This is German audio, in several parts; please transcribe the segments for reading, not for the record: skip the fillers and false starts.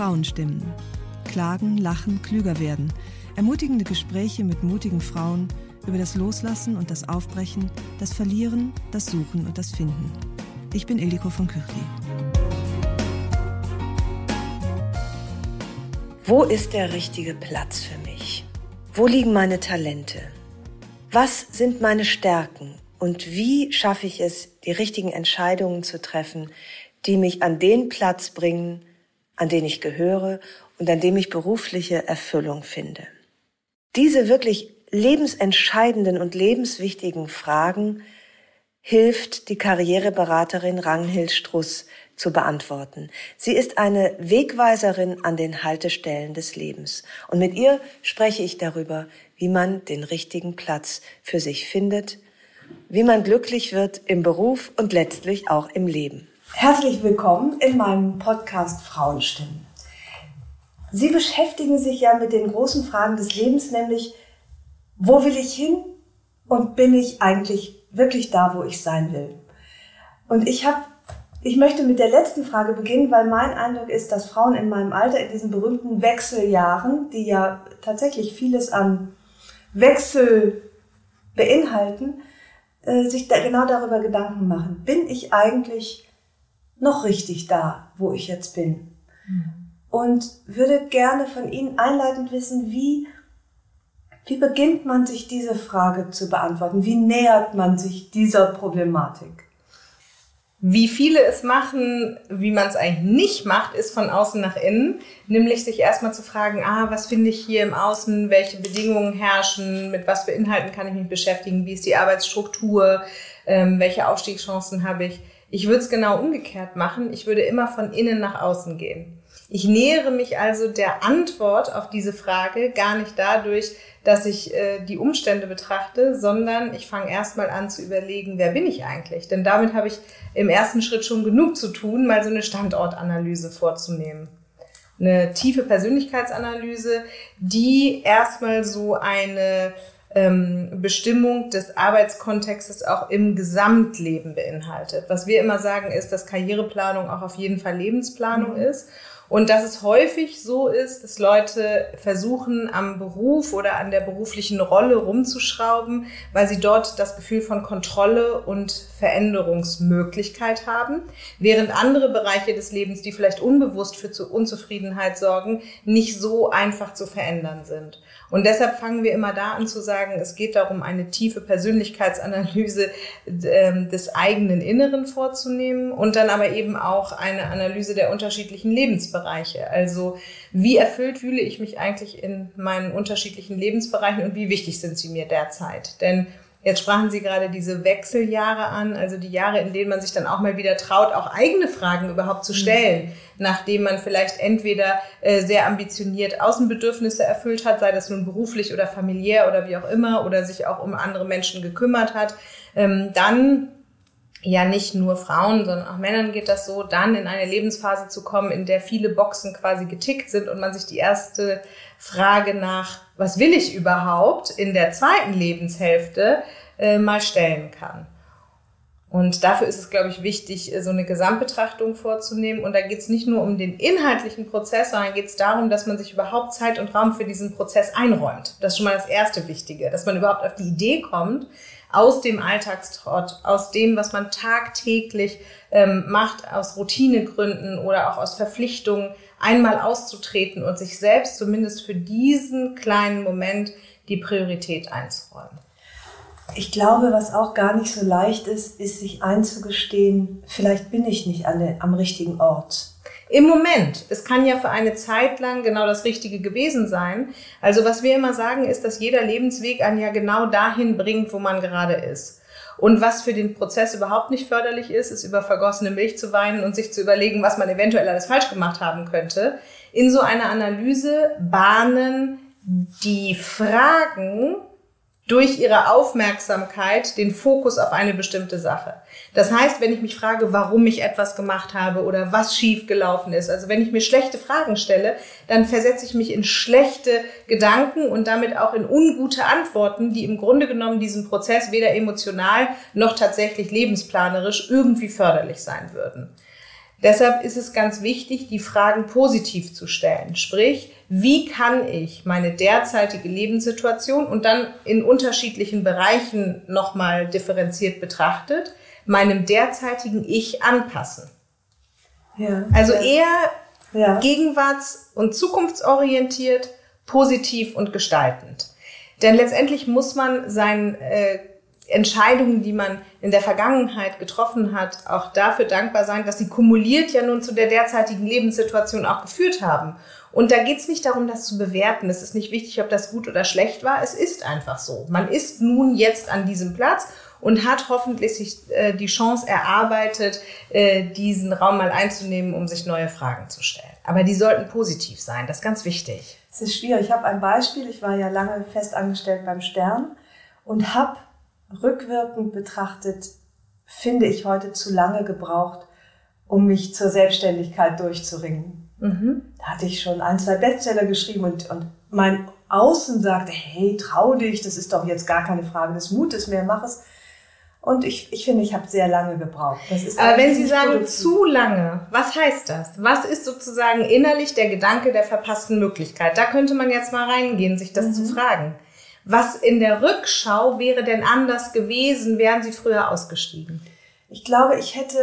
Frauenstimmen. Klagen, lachen, klüger werden. Ermutigende Gespräche mit mutigen Frauen über das Loslassen und das Aufbrechen, das Verlieren, das Suchen und das Finden. Ich bin Ildiko von Kürti. Wo ist der richtige Platz für mich? Wo liegen meine Talente? Was sind meine Stärken? Und wie schaffe ich es, die richtigen Entscheidungen zu treffen, die mich an den Platz bringen, an den ich gehöre und an dem ich berufliche Erfüllung finde? Diese wirklich lebensentscheidenden und lebenswichtigen Fragen hilft die Karriereberaterin Ragnhild Struss zu beantworten. Sie ist eine Wegweiserin an den Haltestellen des Lebens. Und mit ihr spreche ich darüber, wie man den richtigen Platz für sich findet, wie man glücklich wird im Beruf und letztlich auch im Leben. Herzlich willkommen in meinem Podcast Frauenstimmen. Sie beschäftigen sich ja mit den großen Fragen des Lebens, nämlich, wo will ich hin und bin ich eigentlich wirklich da, wo ich sein will? Und ich möchte mit der letzten Frage beginnen, weil mein Eindruck ist, dass Frauen in meinem Alter, in diesen berühmten Wechseljahren, die ja tatsächlich vieles an Wechsel beinhalten, sich da genau darüber Gedanken machen. Bin ich eigentlich noch richtig da, wo ich jetzt bin? Und würde gerne von Ihnen einleitend wissen, wie beginnt man sich diese Frage zu beantworten? Wie nähert man sich dieser Problematik? Wie viele es machen, wie man es eigentlich nicht macht, ist von außen nach innen. Nämlich sich erstmal zu fragen, was finde ich hier im Außen, welche Bedingungen herrschen, mit was für Inhalten kann ich mich beschäftigen, wie ist die Arbeitsstruktur, welche Aufstiegschancen habe ich. Ich würde es genau umgekehrt machen. Ich würde immer von innen nach außen gehen. Ich nähere mich also der Antwort auf diese Frage gar nicht dadurch, dass ich die Umstände betrachte, sondern ich fange erstmal an zu überlegen, wer bin ich eigentlich? Denn damit habe ich im ersten Schritt schon genug zu tun, mal so eine Standortanalyse vorzunehmen. Eine tiefe Persönlichkeitsanalyse, die erstmal so eine Bestimmung des Arbeitskontextes auch im Gesamtleben beinhaltet. Was wir immer sagen ist, dass Karriereplanung auch auf jeden Fall Lebensplanung ist. Und dass es häufig so ist, dass Leute versuchen, am Beruf oder an der beruflichen Rolle rumzuschrauben, weil sie dort das Gefühl von Kontrolle und Veränderungsmöglichkeit haben, während andere Bereiche des Lebens, die vielleicht unbewusst für Unzufriedenheit sorgen, nicht so einfach zu verändern sind. Und deshalb fangen wir immer da an zu sagen, es geht darum, eine tiefe Persönlichkeitsanalyse des eigenen Inneren vorzunehmen und dann aber eben auch eine Analyse der unterschiedlichen Lebensbereiche. Also wie erfüllt fühle ich mich eigentlich in meinen unterschiedlichen Lebensbereichen und wie wichtig sind sie mir derzeit? Denn jetzt sprachen Sie gerade diese Wechseljahre an, also die Jahre, in denen man sich dann auch mal wieder traut, auch eigene Fragen überhaupt zu stellen, nachdem man vielleicht entweder sehr ambitioniert Außenbedürfnisse erfüllt hat, sei das nun beruflich oder familiär oder wie auch immer, oder sich auch um andere Menschen gekümmert hat, dann ja nicht nur Frauen, sondern auch Männern geht das so, dann in eine Lebensphase zu kommen, in der viele Boxen quasi getickt sind und man sich die erste Frage nach, was will ich überhaupt, in der zweiten Lebenshälfte mal stellen kann. Und dafür ist es, glaube ich, wichtig, so eine Gesamtbetrachtung vorzunehmen. Und da geht es nicht nur um den inhaltlichen Prozess, sondern geht es darum, dass man sich überhaupt Zeit und Raum für diesen Prozess einräumt. Das ist schon mal das erste Wichtige, dass man überhaupt auf die Idee kommt, aus dem Alltagstrott, aus dem, was man tagtäglich macht, aus Routinegründen oder auch aus Verpflichtungen, einmal auszutreten und sich selbst zumindest für diesen kleinen Moment die Priorität einzuräumen. Ich glaube, was auch gar nicht so leicht ist, ist sich einzugestehen, vielleicht bin ich nicht am richtigen Ort. Im Moment. Es kann ja für eine Zeit lang genau das Richtige gewesen sein. Also was wir immer sagen, ist, dass jeder Lebensweg einen ja genau dahin bringt, wo man gerade ist. Und was für den Prozess überhaupt nicht förderlich ist, ist über vergossene Milch zu weinen und sich zu überlegen, was man eventuell alles falsch gemacht haben könnte. In so einer Analyse bahnen die Fragen durch ihre Aufmerksamkeit den Fokus auf eine bestimmte Sache. Das heißt, wenn ich mich frage, warum ich etwas gemacht habe oder was schief gelaufen ist, also wenn ich mir schlechte Fragen stelle, dann versetze ich mich in schlechte Gedanken und damit auch in ungute Antworten, die im Grunde genommen diesem Prozess weder emotional noch tatsächlich lebensplanerisch irgendwie förderlich sein würden. Deshalb ist es ganz wichtig, die Fragen positiv zu stellen. Sprich, wie kann ich meine derzeitige Lebenssituation und dann in unterschiedlichen Bereichen nochmal differenziert betrachtet, meinem derzeitigen Ich anpassen? Ja. Also eher gegenwarts- und zukunftsorientiert, positiv und gestaltend. Denn letztendlich muss man seinen Entscheidungen, die man in der Vergangenheit getroffen hat, auch dafür dankbar sein, dass sie kumuliert ja nun zu der derzeitigen Lebenssituation auch geführt haben. Und da geht es nicht darum, das zu bewerten. Es ist nicht wichtig, ob das gut oder schlecht war. Es ist einfach so. Man ist nun jetzt an diesem Platz und hat hoffentlich sich die Chance erarbeitet, diesen Raum mal einzunehmen, um sich neue Fragen zu stellen. Aber die sollten positiv sein. Das ist ganz wichtig. Es ist schwierig. Ich habe ein Beispiel. Ich war ja lange festangestellt beim Stern und habe rückwirkend betrachtet, finde ich, heute zu lange gebraucht, um mich zur Selbstständigkeit durchzuringen. Da hatte ich schon 1, 2 Bestseller geschrieben und mein Außen sagte, hey, trau dich, das ist doch jetzt gar keine Frage des Mutes mehr, mach es. Und ich finde, ich habe sehr lange gebraucht. Das ist aber wenn Sie sagen, zu lange, was heißt das? Was ist sozusagen innerlich der Gedanke der verpassten Möglichkeit? Da könnte man jetzt mal reingehen, sich das zu fragen. Was in der Rückschau wäre denn anders gewesen, wären Sie früher ausgestiegen? Ich glaube,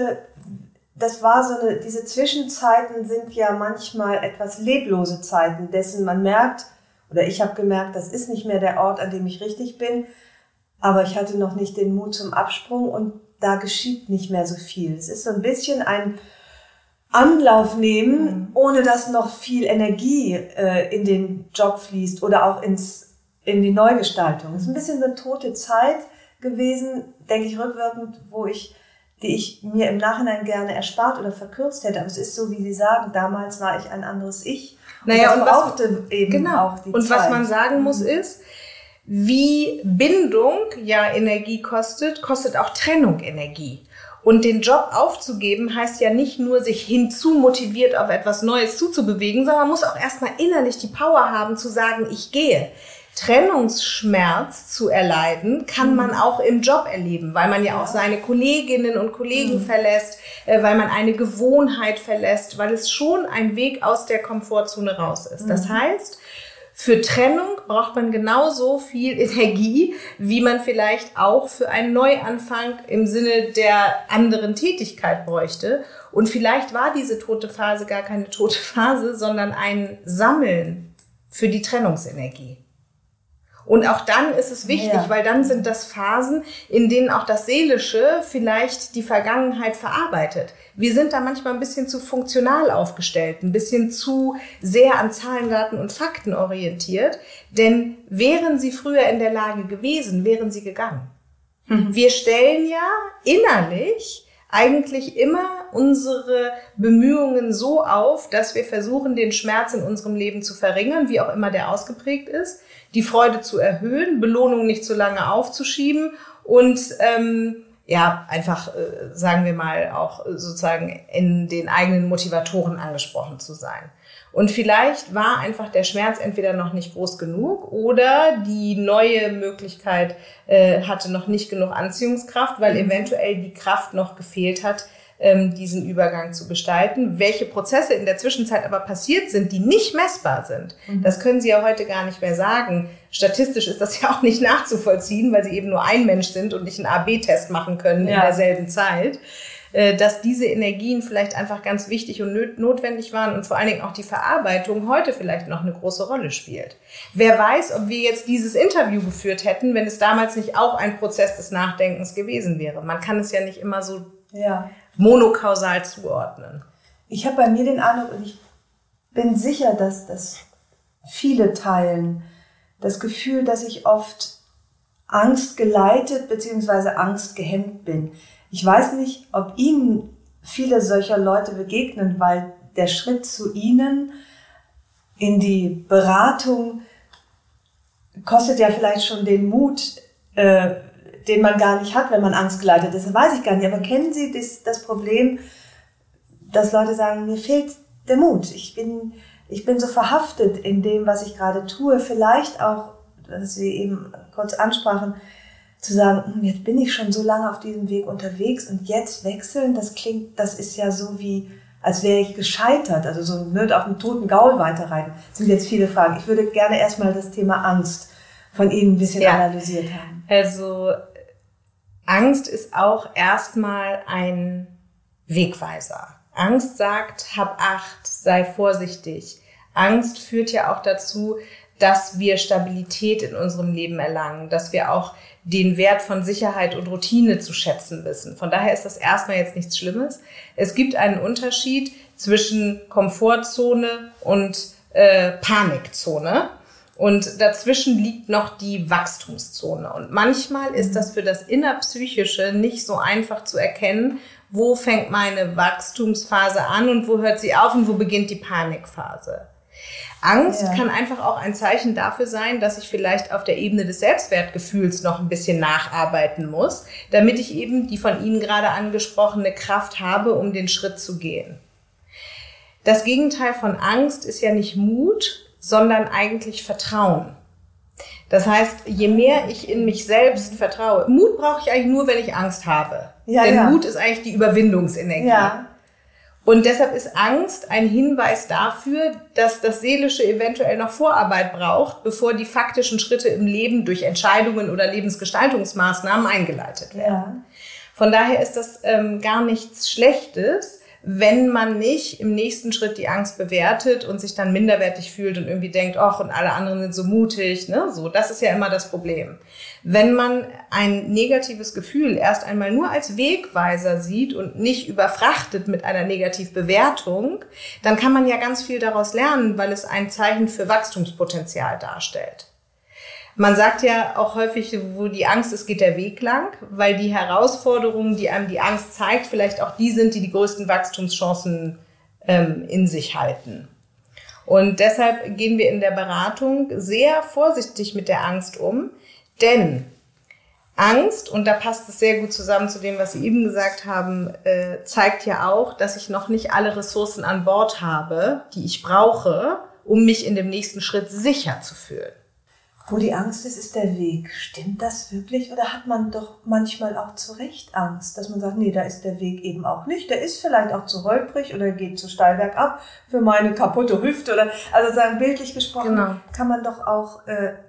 das war diese Zwischenzeiten sind ja manchmal etwas leblose Zeiten, dessen man merkt, oder ich habe gemerkt, das ist nicht mehr der Ort, an dem ich richtig bin, aber ich hatte noch nicht den Mut zum Absprung und da geschieht nicht mehr so viel. Es ist so ein bisschen ein Anlauf nehmen, ohne dass noch viel Energie in den Job fließt oder auch in die Neugestaltung. Es ist ein bisschen eine tote Zeit gewesen, denke ich rückwirkend, die ich mir im Nachhinein gerne erspart oder verkürzt hätte. Aber es ist so, wie Sie sagen, damals war ich ein anderes Ich. Naja, und brauchte eben auch die Zeit. Und was man sagen muss ist, wie Bindung ja Energie kostet, kostet auch Trennung Energie. Und den Job aufzugeben heißt ja nicht nur, sich hinzu motiviert auf etwas Neues zuzubewegen, sondern man muss auch erstmal innerlich die Power haben, zu sagen, ich gehe. Trennungsschmerz zu erleiden, kann man auch im Job erleben, weil man ja auch seine Kolleginnen und Kollegen verlässt, weil man eine Gewohnheit verlässt, weil es schon ein Weg aus der Komfortzone raus ist. Das heißt, für Trennung braucht man genauso viel Energie, wie man vielleicht auch für einen Neuanfang im Sinne der anderen Tätigkeit bräuchte. Und vielleicht war diese tote Phase gar keine tote Phase, sondern ein Sammeln für die Trennungsenergie. Und auch dann ist es wichtig, weil dann sind das Phasen, in denen auch das Seelische vielleicht die Vergangenheit verarbeitet. Wir sind da manchmal ein bisschen zu funktional aufgestellt, ein bisschen zu sehr an Zahlen, Daten und Fakten orientiert. Denn wären Sie früher in der Lage gewesen, wären Sie gegangen. Wir stellen ja innerlich eigentlich immer unsere Bemühungen so auf, dass wir versuchen, den Schmerz in unserem Leben zu verringern, wie auch immer der ausgeprägt ist, die Freude zu erhöhen, Belohnung nicht zu lange aufzuschieben und einfach, sagen wir mal, auch sozusagen in den eigenen Motivatoren angesprochen zu sein. Und vielleicht war einfach der Schmerz entweder noch nicht groß genug oder die neue Möglichkeit hatte noch nicht genug Anziehungskraft, weil eventuell die Kraft noch gefehlt hat, diesen Übergang zu gestalten. Welche Prozesse in der Zwischenzeit aber passiert sind, die nicht messbar sind, das können Sie ja heute gar nicht mehr sagen. Statistisch ist das ja auch nicht nachzuvollziehen, weil Sie eben nur ein Mensch sind und nicht einen A/B-Test machen können in derselben Zeit. Dass diese Energien vielleicht einfach ganz wichtig und notwendig waren und vor allen Dingen auch die Verarbeitung heute vielleicht noch eine große Rolle spielt. Wer weiß, ob wir jetzt dieses Interview geführt hätten, wenn es damals nicht auch ein Prozess des Nachdenkens gewesen wäre. Man kann es ja nicht immer so monokausal zuordnen. Ich habe bei mir den Eindruck, und ich bin sicher, dass das viele teilen, das Gefühl, dass ich oft angstgeleitet bzw. angstgehemmt bin. Ich weiß nicht, ob Ihnen viele solcher Leute begegnen, weil der Schritt zu Ihnen in die Beratung kostet ja vielleicht schon den Mut, den man gar nicht hat, wenn man angstgeleitet ist. Das weiß ich gar nicht. Aber kennen Sie das Problem, dass Leute sagen, mir fehlt der Mut. Ich bin so verhaftet in dem, was ich gerade tue. Vielleicht auch, was Sie eben kurz ansprachen, zu sagen, jetzt bin ich schon so lange auf diesem Weg unterwegs und jetzt wechseln, das ist ja so wie als wäre ich gescheitert, also so auf dem toten Gaul weiterreiten, sind jetzt viele Fragen. Ich würde gerne erstmal das Thema Angst von Ihnen ein bisschen analysiert haben. Also Angst ist auch erstmal ein Wegweiser. Angst sagt, hab Acht, sei vorsichtig. Angst führt ja auch dazu, dass wir Stabilität in unserem Leben erlangen, dass wir auch den Wert von Sicherheit und Routine zu schätzen wissen. Von daher ist das erstmal jetzt nichts Schlimmes. Es gibt einen Unterschied zwischen Komfortzone und Panikzone. Und dazwischen liegt noch die Wachstumszone. Und manchmal ist das für das Innerpsychische nicht so einfach zu erkennen, wo fängt meine Wachstumsphase an und wo hört sie auf und wo beginnt die Panikphase. Angst kann einfach auch ein Zeichen dafür sein, dass ich vielleicht auf der Ebene des Selbstwertgefühls noch ein bisschen nacharbeiten muss, damit ich eben die von Ihnen gerade angesprochene Kraft habe, um den Schritt zu gehen. Das Gegenteil von Angst ist ja nicht Mut, sondern eigentlich Vertrauen. Das heißt, je mehr ich in mich selbst vertraue, Mut brauche ich eigentlich nur, wenn ich Angst habe. Denn Mut ist eigentlich die Überwindungsenergie. Ja. Und deshalb ist Angst ein Hinweis dafür, dass das Seelische eventuell noch Vorarbeit braucht, bevor die faktischen Schritte im Leben durch Entscheidungen oder Lebensgestaltungsmaßnahmen eingeleitet werden. Ja. Von daher ist das gar nichts Schlechtes, wenn man nicht im nächsten Schritt die Angst bewertet und sich dann minderwertig fühlt und irgendwie denkt, ach, und alle anderen sind so mutig, ne? So, das ist ja immer das Problem. Wenn man ein negatives Gefühl erst einmal nur als Wegweiser sieht und nicht überfrachtet mit einer Negativbewertung, dann kann man ja ganz viel daraus lernen, weil es ein Zeichen für Wachstumspotenzial darstellt. Man sagt ja auch häufig, wo die Angst ist, geht der Weg lang, weil die Herausforderungen, die einem die Angst zeigt, vielleicht auch die sind, die die größten Wachstumschancen in sich halten. Und deshalb gehen wir in der Beratung sehr vorsichtig mit der Angst um, denn Angst, und da passt es sehr gut zusammen zu dem, was Sie eben gesagt haben, zeigt ja auch, dass ich noch nicht alle Ressourcen an Bord habe, die ich brauche, um mich in dem nächsten Schritt sicher zu fühlen. Wo die Angst ist der Weg. Stimmt das wirklich? Oder hat man doch manchmal auch zu Recht Angst, dass man sagt, nee, da ist der Weg eben auch nicht. Der ist vielleicht auch zu holprig oder geht zu steil bergab für meine kaputte Hüfte. Oder, also sagen, bildlich gesprochen, kann man doch auch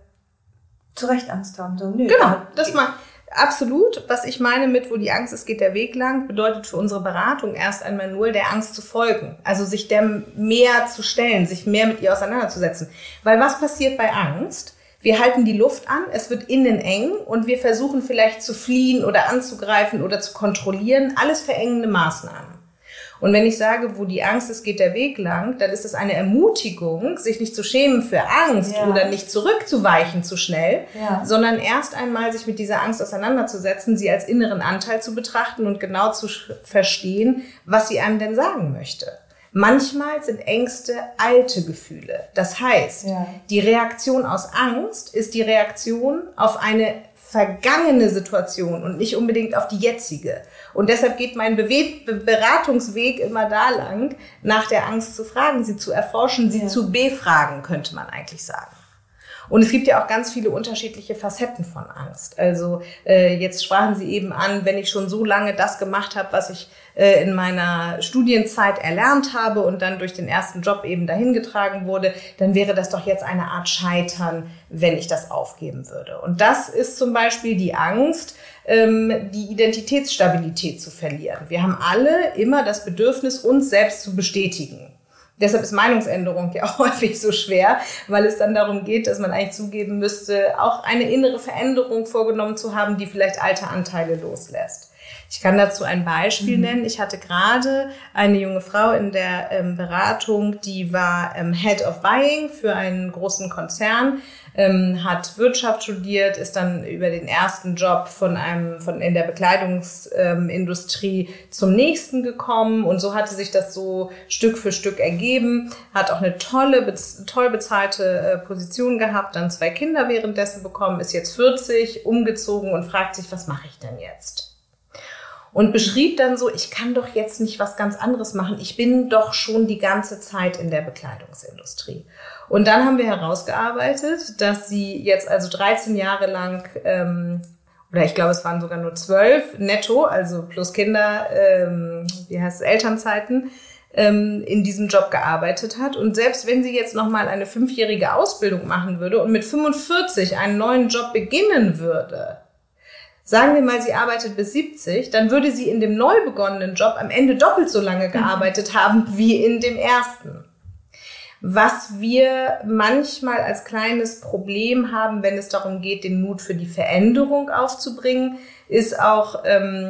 zu Recht Angst haben. So, nee, das mal absolut. Was ich meine mit, wo die Angst ist, geht der Weg lang, bedeutet für unsere Beratung erst einmal nur, der Angst zu folgen. Also sich der mehr zu stellen, sich mehr mit ihr auseinanderzusetzen. Weil was passiert bei Angst? Wir halten die Luft an, es wird innen eng und wir versuchen vielleicht zu fliehen oder anzugreifen oder zu kontrollieren. Alles verengende Maßnahmen. Und wenn ich sage, wo die Angst ist, geht der Weg lang, dann ist es eine Ermutigung, sich nicht zu schämen für Angst oder nicht zurückzuweichen zu schnell, sondern erst einmal sich mit dieser Angst auseinanderzusetzen, sie als inneren Anteil zu betrachten und genau zu verstehen, was sie einem denn sagen möchte. Manchmal sind Ängste alte Gefühle. Das heißt, die Reaktion aus Angst ist die Reaktion auf eine vergangene Situation und nicht unbedingt auf die jetzige. Und deshalb geht mein Beratungsweg immer da lang, nach der Angst zu fragen, sie zu erforschen, sie zu befragen, könnte man eigentlich sagen. Und es gibt ja auch ganz viele unterschiedliche Facetten von Angst. Also jetzt sprachen Sie eben an, wenn ich schon so lange das gemacht habe, was ich in meiner Studienzeit erlernt habe und dann durch den ersten Job eben dahin getragen wurde, dann wäre das doch jetzt eine Art Scheitern, wenn ich das aufgeben würde. Und das ist zum Beispiel die Angst, die Identitätsstabilität zu verlieren. Wir haben alle immer das Bedürfnis, uns selbst zu bestätigen. Deshalb ist Meinungsänderung ja auch häufig so schwer, weil es dann darum geht, dass man eigentlich zugeben müsste, auch eine innere Veränderung vorgenommen zu haben, die vielleicht alte Anteile loslässt. Ich kann dazu ein Beispiel nennen. Ich hatte gerade eine junge Frau in der Beratung, die war Head of Buying für einen großen Konzern, hat Wirtschaft studiert, ist dann über den ersten Job in der Bekleidungsindustrie zum nächsten gekommen und so hatte sich das so Stück für Stück ergeben, hat auch eine toll bezahlte Position gehabt, dann 2 Kinder währenddessen bekommen, ist jetzt 40, umgezogen und fragt sich, was mache ich denn jetzt? Und beschrieb dann so, ich kann doch jetzt nicht was ganz anderes machen. Ich bin doch schon die ganze Zeit in der Bekleidungsindustrie. Und dann haben wir herausgearbeitet, dass sie jetzt also 13 Jahre lang, oder ich glaube, es waren sogar nur 12 netto, also plus Kinder, Elternzeiten, in diesem Job gearbeitet hat. Und selbst wenn sie jetzt nochmal eine 5-jährige Ausbildung machen würde und mit 45 einen neuen Job beginnen würde, sagen wir mal, sie arbeitet bis 70, dann würde sie in dem neu begonnenen Job am Ende doppelt so lange gearbeitet haben wie in dem ersten. Was wir manchmal als kleines Problem haben, wenn es darum geht, den Mut für die Veränderung aufzubringen, ist auch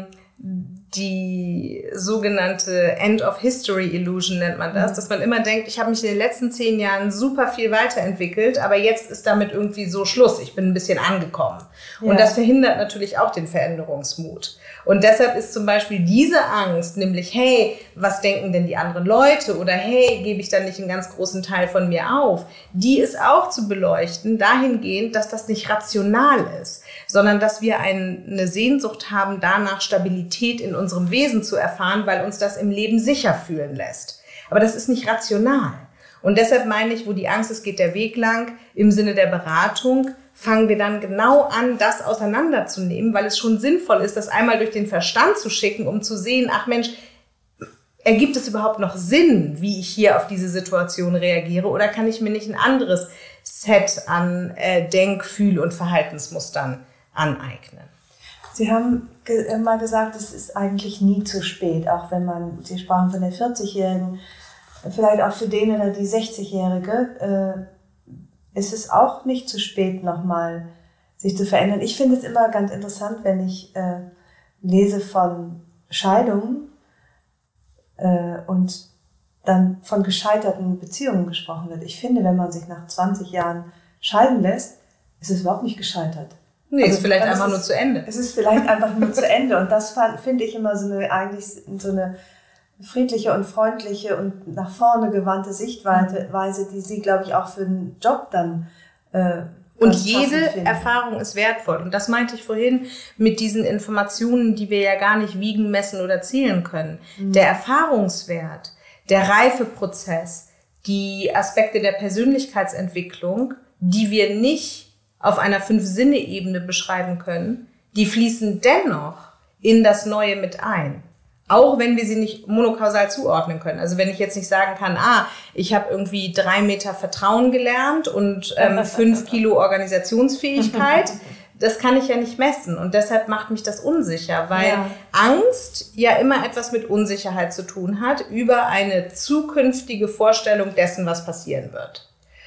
die sogenannte End of History Illusion nennt man das, dass man immer denkt, ich habe mich in den letzten 10 Jahren super viel weiterentwickelt, aber jetzt ist damit irgendwie so Schluss, ich bin ein bisschen angekommen. Ja. Und das verhindert natürlich auch den Veränderungsmut. Und deshalb ist zum Beispiel diese Angst, nämlich, hey, was denken denn die anderen Leute? Oder hey, gebe ich dann nicht einen ganz großen Teil von mir auf? Die ist auch zu beleuchten, dahingehend, dass das nicht rational ist, sondern dass wir eine Sehnsucht haben, danach Stabilität in unserem Wesen zu erfahren, weil uns das im Leben sicher fühlen lässt. Aber das ist nicht rational. Und deshalb meine ich, wo die Angst ist, geht der Weg lang, im Sinne der Beratung, fangen wir dann genau an, das auseinanderzunehmen, weil es schon sinnvoll ist, das einmal durch den Verstand zu schicken, um zu sehen, ach Mensch, ergibt es überhaupt noch Sinn, wie ich hier auf diese Situation reagiere, oder kann ich mir nicht ein anderes Set an Denk-, Fühl- und Verhaltensmustern aneignen? Sie haben mal gesagt, es ist eigentlich nie zu spät, auch wenn Sie sprachen von der 40-Jährigen, vielleicht auch für den oder die 60-Jährige, ist es auch nicht zu spät, nochmal sich zu verändern. Ich finde es immer ganz interessant, wenn ich lese von Scheidungen und dann von gescheiterten Beziehungen gesprochen wird. Ich finde, wenn man sich nach 20 Jahren scheiden lässt, ist es überhaupt nicht gescheitert. Nee, also, ist vielleicht einfach nur zu Ende. Es ist vielleicht einfach nur zu Ende. Und das finde ich immer eigentlich so eine friedliche und freundliche und nach vorne gewandte Sichtweise, die Sie, glaube ich, auch für den Job dann und jede Erfahrung ist wertvoll. Und das meinte ich vorhin mit diesen Informationen, die wir ja gar nicht wiegen, messen oder zählen können. Mhm. Der Erfahrungswert, der Reifeprozess, die Aspekte der Persönlichkeitsentwicklung, die wir nicht auf einer 5-Sinne-Ebene beschreiben können, die fließen dennoch in das Neue mit ein. Auch wenn wir sie nicht monokausal zuordnen können. Also wenn ich jetzt nicht sagen kann, ich habe irgendwie 3 Meter Vertrauen gelernt und 5 Kilo Organisationsfähigkeit, das kann ich ja nicht messen. Und deshalb macht mich das unsicher, weil Angst ja immer etwas mit Unsicherheit zu tun hat über eine zukünftige Vorstellung dessen, was passieren wird.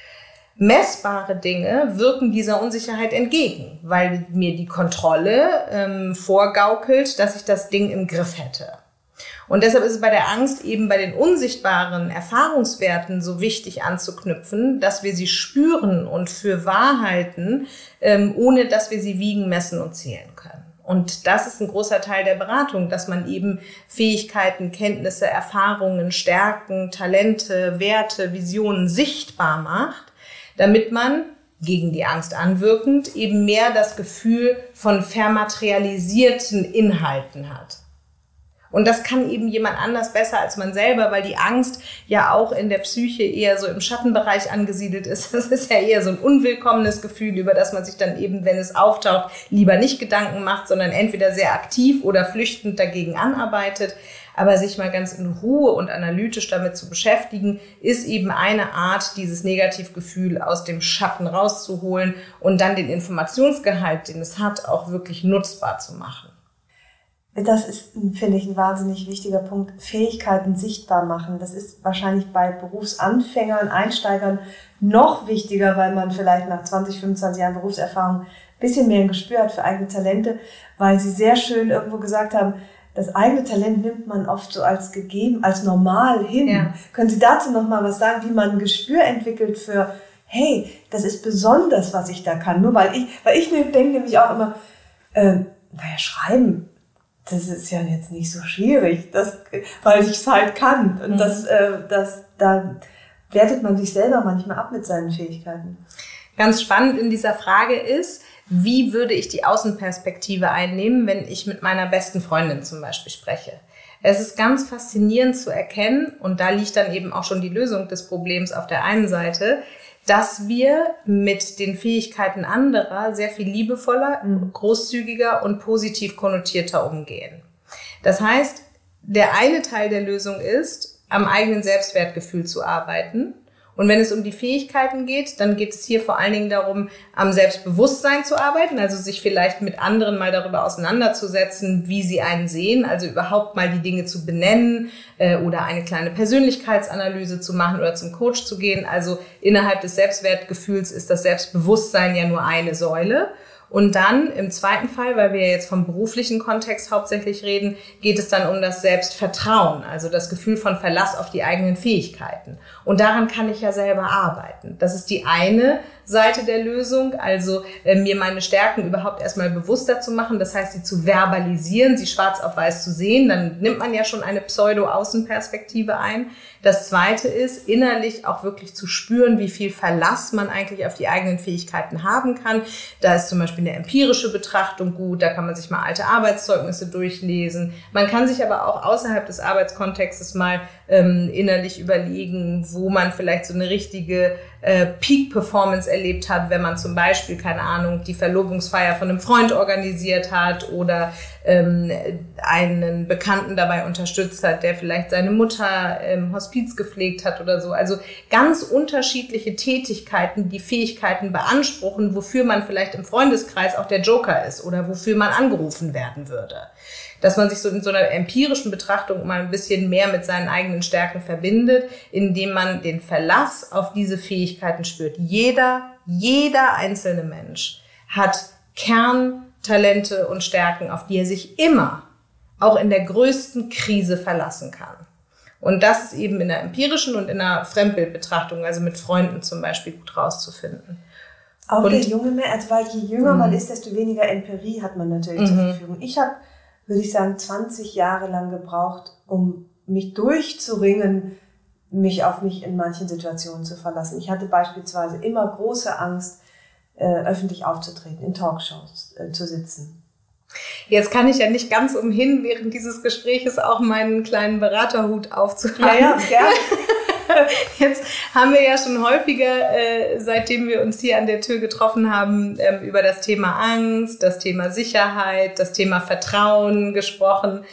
Messbare Dinge wirken dieser Unsicherheit entgegen, weil mir die Kontrolle vorgaukelt, dass ich das Ding im Griff hätte. Und deshalb ist es bei der Angst eben bei den unsichtbaren Erfahrungswerten so wichtig anzuknüpfen, dass wir sie spüren und für wahr halten, ohne dass wir sie wiegen, messen und zählen können. Und das ist ein großer Teil der Beratung, dass man eben Fähigkeiten, Kenntnisse, Erfahrungen, Stärken, Talente, Werte, Visionen sichtbar macht, damit man gegen die Angst anwirkend eben mehr das Gefühl von vermaterialisierten Inhalten hat. Und das kann eben jemand anders besser als man selber, weil die Angst ja auch in der Psyche eher so im Schattenbereich angesiedelt ist. Das ist ja eher so ein unwillkommenes Gefühl, über das man sich dann eben, wenn es auftaucht, lieber nicht Gedanken macht, sondern entweder sehr aktiv oder flüchtend dagegen anarbeitet. Aber sich mal ganz in Ruhe und analytisch damit zu beschäftigen, ist eben eine Art, dieses Negativgefühl aus dem Schatten rauszuholen und dann den Informationsgehalt, den es hat, auch wirklich nutzbar zu machen. Das ist, finde ich, ein wahnsinnig wichtiger Punkt. Fähigkeiten sichtbar machen. Das ist wahrscheinlich bei Berufsanfängern, Einsteigern noch wichtiger, weil man vielleicht nach 20, 25 Jahren Berufserfahrung ein bisschen mehr ein Gespür hat für eigene Talente, weil Sie sehr schön irgendwo gesagt haben, das eigene Talent nimmt man oft so als gegeben, als normal hin. Ja. Können Sie dazu noch mal was sagen, wie man ein Gespür entwickelt für, hey, das ist besonders, was ich da kann. Nur weil ich denke nämlich auch immer, schreiben, das ist ja jetzt nicht so schwierig, weil ich es halt kann. Und da wertet man sich selber manchmal ab mit seinen Fähigkeiten. Ganz spannend in dieser Frage ist, wie würde ich die Außenperspektive einnehmen, wenn ich mit meiner besten Freundin zum Beispiel spreche? Es ist ganz faszinierend zu erkennen, und da liegt dann eben auch schon die Lösung des Problems auf der einen Seite, dass wir mit den Fähigkeiten anderer sehr viel liebevoller, großzügiger und positiv konnotierter umgehen. Das heißt, der eine Teil der Lösung ist, am eigenen Selbstwertgefühl zu arbeiten. Und wenn es um die Fähigkeiten geht, dann geht es hier vor allen Dingen darum, am Selbstbewusstsein zu arbeiten, also sich vielleicht mit anderen mal darüber auseinanderzusetzen, wie sie einen sehen, also überhaupt mal die Dinge zu benennen oder eine kleine Persönlichkeitsanalyse zu machen oder zum Coach zu gehen. Also innerhalb des Selbstwertgefühls ist das Selbstbewusstsein ja nur eine Säule. Und dann im zweiten Fall, weil wir jetzt vom beruflichen Kontext hauptsächlich reden, geht es dann um das Selbstvertrauen, also das Gefühl von Verlass auf die eigenen Fähigkeiten. Und daran kann ich ja selber arbeiten. Das ist die eine Seite der Lösung, also mir meine Stärken überhaupt erstmal bewusster zu machen, das heißt, sie zu verbalisieren, sie schwarz auf weiß zu sehen, dann nimmt man ja schon eine Pseudo-Außenperspektive ein. Das zweite ist, innerlich auch wirklich zu spüren, wie viel Verlass man eigentlich auf die eigenen Fähigkeiten haben kann. Da ist zum Beispiel eine empirische Betrachtung gut, da kann man sich mal alte Arbeitszeugnisse durchlesen. Man kann sich aber auch außerhalb des Arbeitskontextes mal innerlich überlegen, wo man vielleicht so eine richtige Peak-Performance erlebt hat, wenn man zum Beispiel, keine Ahnung, die Verlobungsfeier von einem Freund organisiert hat oder einen Bekannten dabei unterstützt hat, der vielleicht seine Mutter im Hospiz gepflegt hat oder so. Also ganz unterschiedliche Tätigkeiten, die Fähigkeiten beanspruchen, wofür man vielleicht im Freundeskreis auch der Joker ist oder wofür man angerufen werden würde. Dass man sich so in so einer empirischen Betrachtung mal ein bisschen mehr mit seinen eigenen Stärken verbindet, indem man den Verlass auf diese Fähigkeiten spürt. Jeder einzelne Mensch hat Kerntalente und Stärken, auf die er sich immer, auch in der größten Krise, verlassen kann. Und das ist eben in der empirischen und in der Fremdbildbetrachtung, also mit Freunden zum Beispiel, gut rauszufinden. Auch der junge Mensch, also weil je jünger man ist, desto weniger Empirie hat man natürlich zur Verfügung. Ich habe, würde ich sagen, 20 Jahre lang gebraucht, um mich durchzuringen, mich auf mich in manchen Situationen zu verlassen. Ich hatte beispielsweise immer große Angst, öffentlich aufzutreten, in Talkshows zu sitzen. Jetzt kann ich ja nicht ganz umhin, während dieses Gespräches auch meinen kleinen Beraterhut aufzuhaben. Ja, gerne. Jetzt haben wir ja schon häufiger, seitdem wir uns hier an der Tür getroffen haben, über das Thema Angst, das Thema Sicherheit, das Thema Vertrauen gesprochen.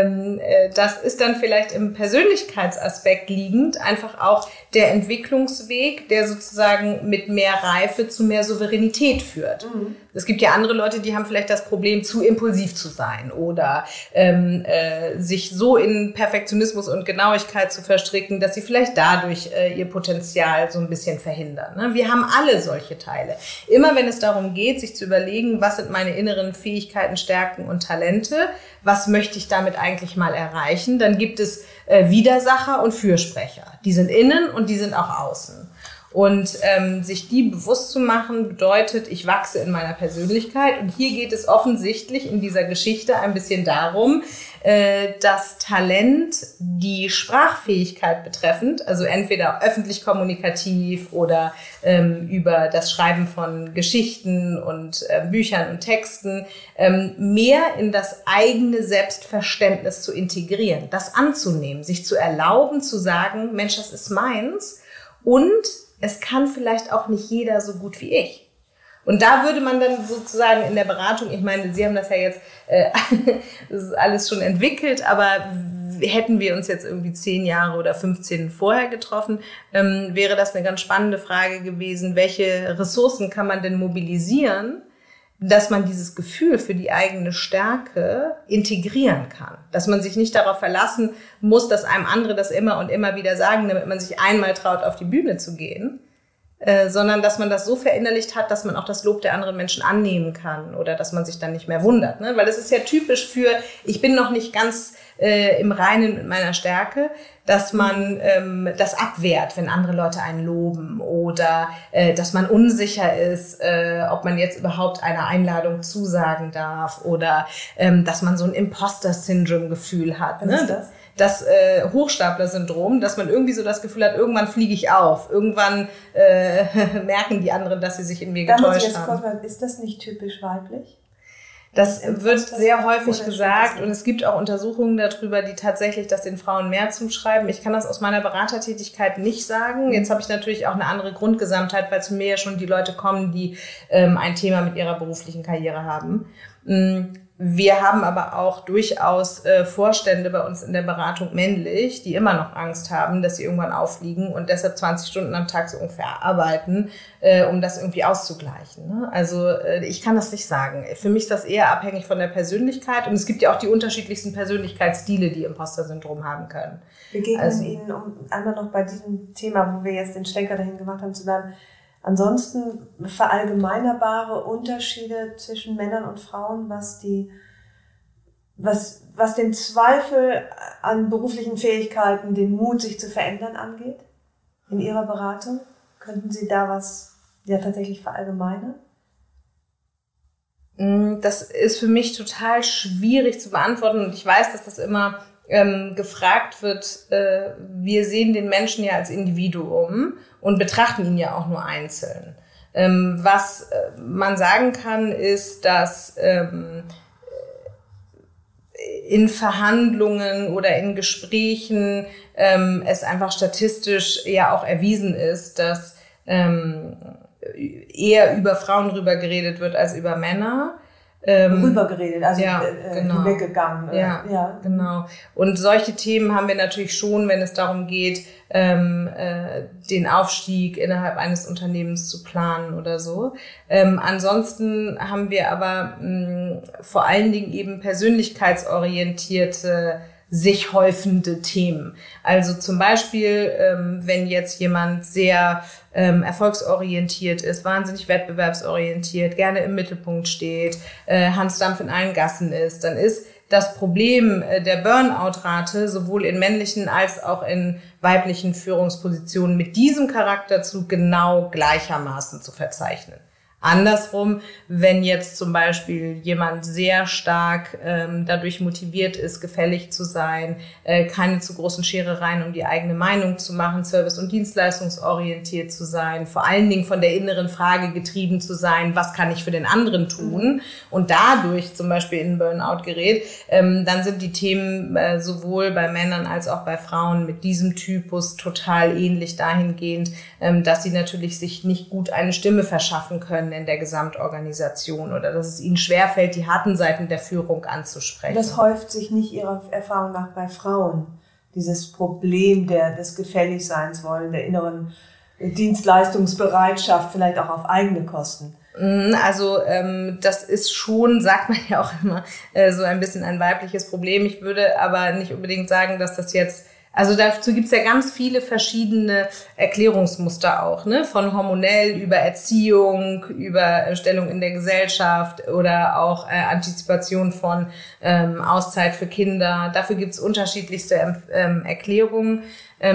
Das ist dann vielleicht im Persönlichkeitsaspekt liegend einfach auch der Entwicklungsweg, der sozusagen mit mehr Reife zu mehr Souveränität führt. Es gibt ja andere Leute, die haben vielleicht das Problem, zu impulsiv zu sein oder sich so in Perfektionismus und Genauigkeit zu verstricken, dass sie vielleicht dadurch ihr Potenzial so ein bisschen verhindern. Ne? Wir haben alle solche Teile. Immer wenn es darum geht, sich zu überlegen, was sind meine inneren Fähigkeiten, Stärken und Talente, was möchte ich damit eigentlich mal erreichen, dann gibt es Widersacher und Fürsprecher. Die sind innen und die sind auch außen. Und sich die bewusst zu machen, bedeutet, ich wachse in meiner Persönlichkeit. Und hier geht es offensichtlich in dieser Geschichte ein bisschen darum, das Talent, die Sprachfähigkeit betreffend, also entweder öffentlich kommunikativ oder über das Schreiben von Geschichten und Büchern und Texten, mehr in das eigene Selbstverständnis zu integrieren, das anzunehmen, sich zu erlauben, zu sagen, Mensch, das ist meins und es kann vielleicht auch nicht jeder so gut wie ich. Und da würde man dann sozusagen in der Beratung, ich meine, Sie haben das ja jetzt das ist alles schon entwickelt, aber hätten wir uns jetzt irgendwie 10 Jahre oder 15 vorher getroffen, wäre das eine ganz spannende Frage gewesen, welche Ressourcen kann man denn mobilisieren, dass man dieses Gefühl für die eigene Stärke integrieren kann. Dass man sich nicht darauf verlassen muss, dass einem andere das immer und immer wieder sagen, damit man sich einmal traut, auf die Bühne zu gehen, sondern dass man das so verinnerlicht hat, dass man auch das Lob der anderen Menschen annehmen kann oder dass man sich dann nicht mehr wundert. Ne? Weil das ist ja typisch für, ich bin noch nicht ganz im Reinen mit meiner Stärke, dass man das abwehrt, wenn andere Leute einen loben oder dass man unsicher ist, ob man jetzt überhaupt einer Einladung zusagen darf oder dass man so ein Imposter-Syndrom-Gefühl hat. Was ist das? Das Hochstapler-Syndrom, dass man irgendwie so das Gefühl hat, irgendwann fliege ich auf, irgendwann merken die anderen, dass sie sich in mir getäuscht haben. Ist das nicht typisch weiblich? Das wird sehr häufig gesagt und es gibt auch Untersuchungen darüber, die tatsächlich das den Frauen mehr zuschreiben. Ich kann das aus meiner Beratertätigkeit nicht sagen. Jetzt habe ich natürlich auch eine andere Grundgesamtheit, weil zu mir ja schon die Leute kommen, die ein Thema mit ihrer beruflichen Karriere haben. Wir haben aber auch durchaus Vorstände bei uns in der Beratung männlich, die immer noch Angst haben, dass sie irgendwann auffliegen und deshalb 20 Stunden am Tag so ungefähr arbeiten, um das irgendwie auszugleichen. Ne? Also ich kann das nicht sagen. Für mich ist das eher abhängig von der Persönlichkeit und es gibt ja auch die unterschiedlichsten Persönlichkeitsstile, die Imposter-Syndrom haben können. Begegnen Ihnen, um einmal noch bei diesem Thema, wo wir jetzt den Schlenker dahin gemacht haben, zu bleiben, ansonsten verallgemeinerbare Unterschiede zwischen Männern und Frauen, was den Zweifel an beruflichen Fähigkeiten, den Mut, sich zu verändern angeht? In Ihrer Beratung? Könnten Sie da was tatsächlich verallgemeinern? Das ist für mich total schwierig zu beantworten und ich weiß, dass das immer gefragt wird. Wir sehen den Menschen ja als Individuum und betrachten ihn ja auch nur einzeln. Was man sagen kann, ist, dass in Verhandlungen oder in Gesprächen es einfach statistisch ja auch erwiesen ist, dass eher über Frauen rüber geredet wird als über Männer. Rübergeredet, also genau. Hinweggegangen. Ja, genau. Und solche Themen haben wir natürlich schon, wenn es darum geht, den Aufstieg innerhalb eines Unternehmens zu planen oder so. Ansonsten haben wir aber vor allen Dingen eben persönlichkeitsorientierte, sich häufende Themen. Also zum Beispiel, wenn jetzt jemand sehr erfolgsorientiert ist, wahnsinnig wettbewerbsorientiert, gerne im Mittelpunkt steht, Hans Dampf in allen Gassen ist, dann ist das Problem der Burnout-Rate sowohl in männlichen als auch in weiblichen Führungspositionen mit diesem Charakterzug genau gleichermaßen zu verzeichnen. Andersrum, wenn jetzt zum Beispiel jemand sehr stark dadurch motiviert ist, gefällig zu sein, keine zu großen Scherereien um die eigene Meinung zu machen, service- und dienstleistungsorientiert zu sein, vor allen Dingen von der inneren Frage getrieben zu sein, was kann ich für den anderen tun und dadurch zum Beispiel in Burnout gerät, dann sind die Themen sowohl bei Männern als auch bei Frauen mit diesem Typus total ähnlich dahingehend, dass sie natürlich sich nicht gut eine Stimme verschaffen können in der Gesamtorganisation oder dass es ihnen schwerfällt, die harten Seiten der Führung anzusprechen. Das häuft sich nicht Ihrer Erfahrung nach bei Frauen, dieses Problem des Gefälligseins wollen, der inneren Dienstleistungsbereitschaft, vielleicht auch auf eigene Kosten. Also das ist schon, sagt man ja auch immer, so ein bisschen ein weibliches Problem. Ich würde aber nicht unbedingt sagen, dass das jetzt, also dazu gibt's ja ganz viele verschiedene Erklärungsmuster auch, ne? Von hormonell über Erziehung, über Stellung in der Gesellschaft oder auch Antizipation von Auszeit für Kinder. Dafür gibt's unterschiedlichste Erklärungen.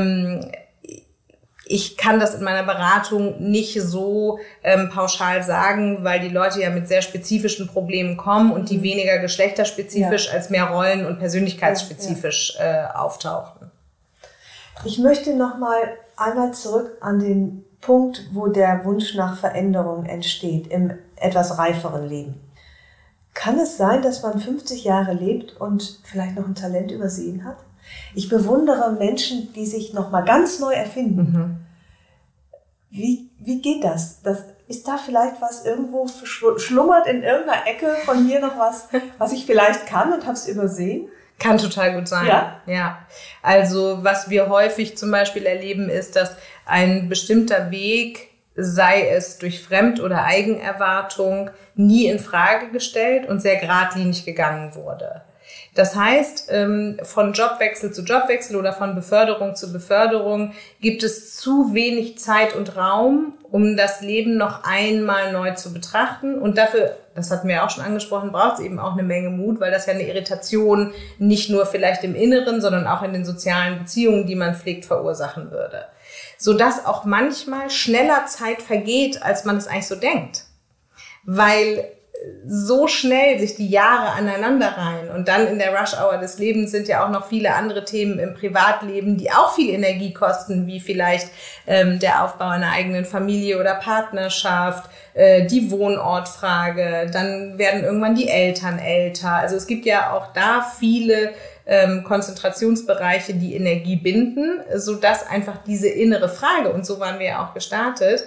Ich kann das in meiner Beratung nicht so pauschal sagen, weil die Leute ja mit sehr spezifischen Problemen kommen und die weniger geschlechterspezifisch als mehr rollen- und persönlichkeitsspezifisch auftauchen. Ich möchte noch mal einmal zurück an den Punkt, wo der Wunsch nach Veränderung entsteht, im etwas reiferen Leben. Kann es sein, dass man 50 Jahre lebt und vielleicht noch ein Talent übersehen hat? Ich bewundere Menschen, die sich noch mal ganz neu erfinden. Wie geht das? Ist da vielleicht was irgendwo schlummert in irgendeiner Ecke von mir noch was ich vielleicht kann und habe es übersehen? Kann total gut sein. Ja. Also was wir häufig zum Beispiel erleben, ist, dass ein bestimmter Weg, sei es durch Fremd- oder Eigenerwartung, nie in Frage gestellt und sehr geradlinig gegangen wurde. Das heißt, von Jobwechsel zu Jobwechsel oder von Beförderung zu Beförderung gibt es zu wenig Zeit und Raum, um das Leben noch einmal neu zu betrachten. Und dafür, das hatten wir auch schon angesprochen, braucht es eben auch eine Menge Mut, weil das ja eine Irritation nicht nur vielleicht im Inneren, sondern auch in den sozialen Beziehungen, die man pflegt, verursachen würde. Sodass auch manchmal schneller Zeit vergeht, als man es eigentlich so denkt. Weil so schnell sich die Jahre aneinanderreihen und dann in der Rush-Hour des Lebens sind ja auch noch viele andere Themen im Privatleben, die auch viel Energie kosten, wie vielleicht der Aufbau einer eigenen Familie oder Partnerschaft, die Wohnortfrage, dann werden irgendwann die Eltern älter. Also es gibt ja auch da viele Konzentrationsbereiche, die Energie binden, sodass einfach diese innere Frage, und so waren wir ja auch gestartet,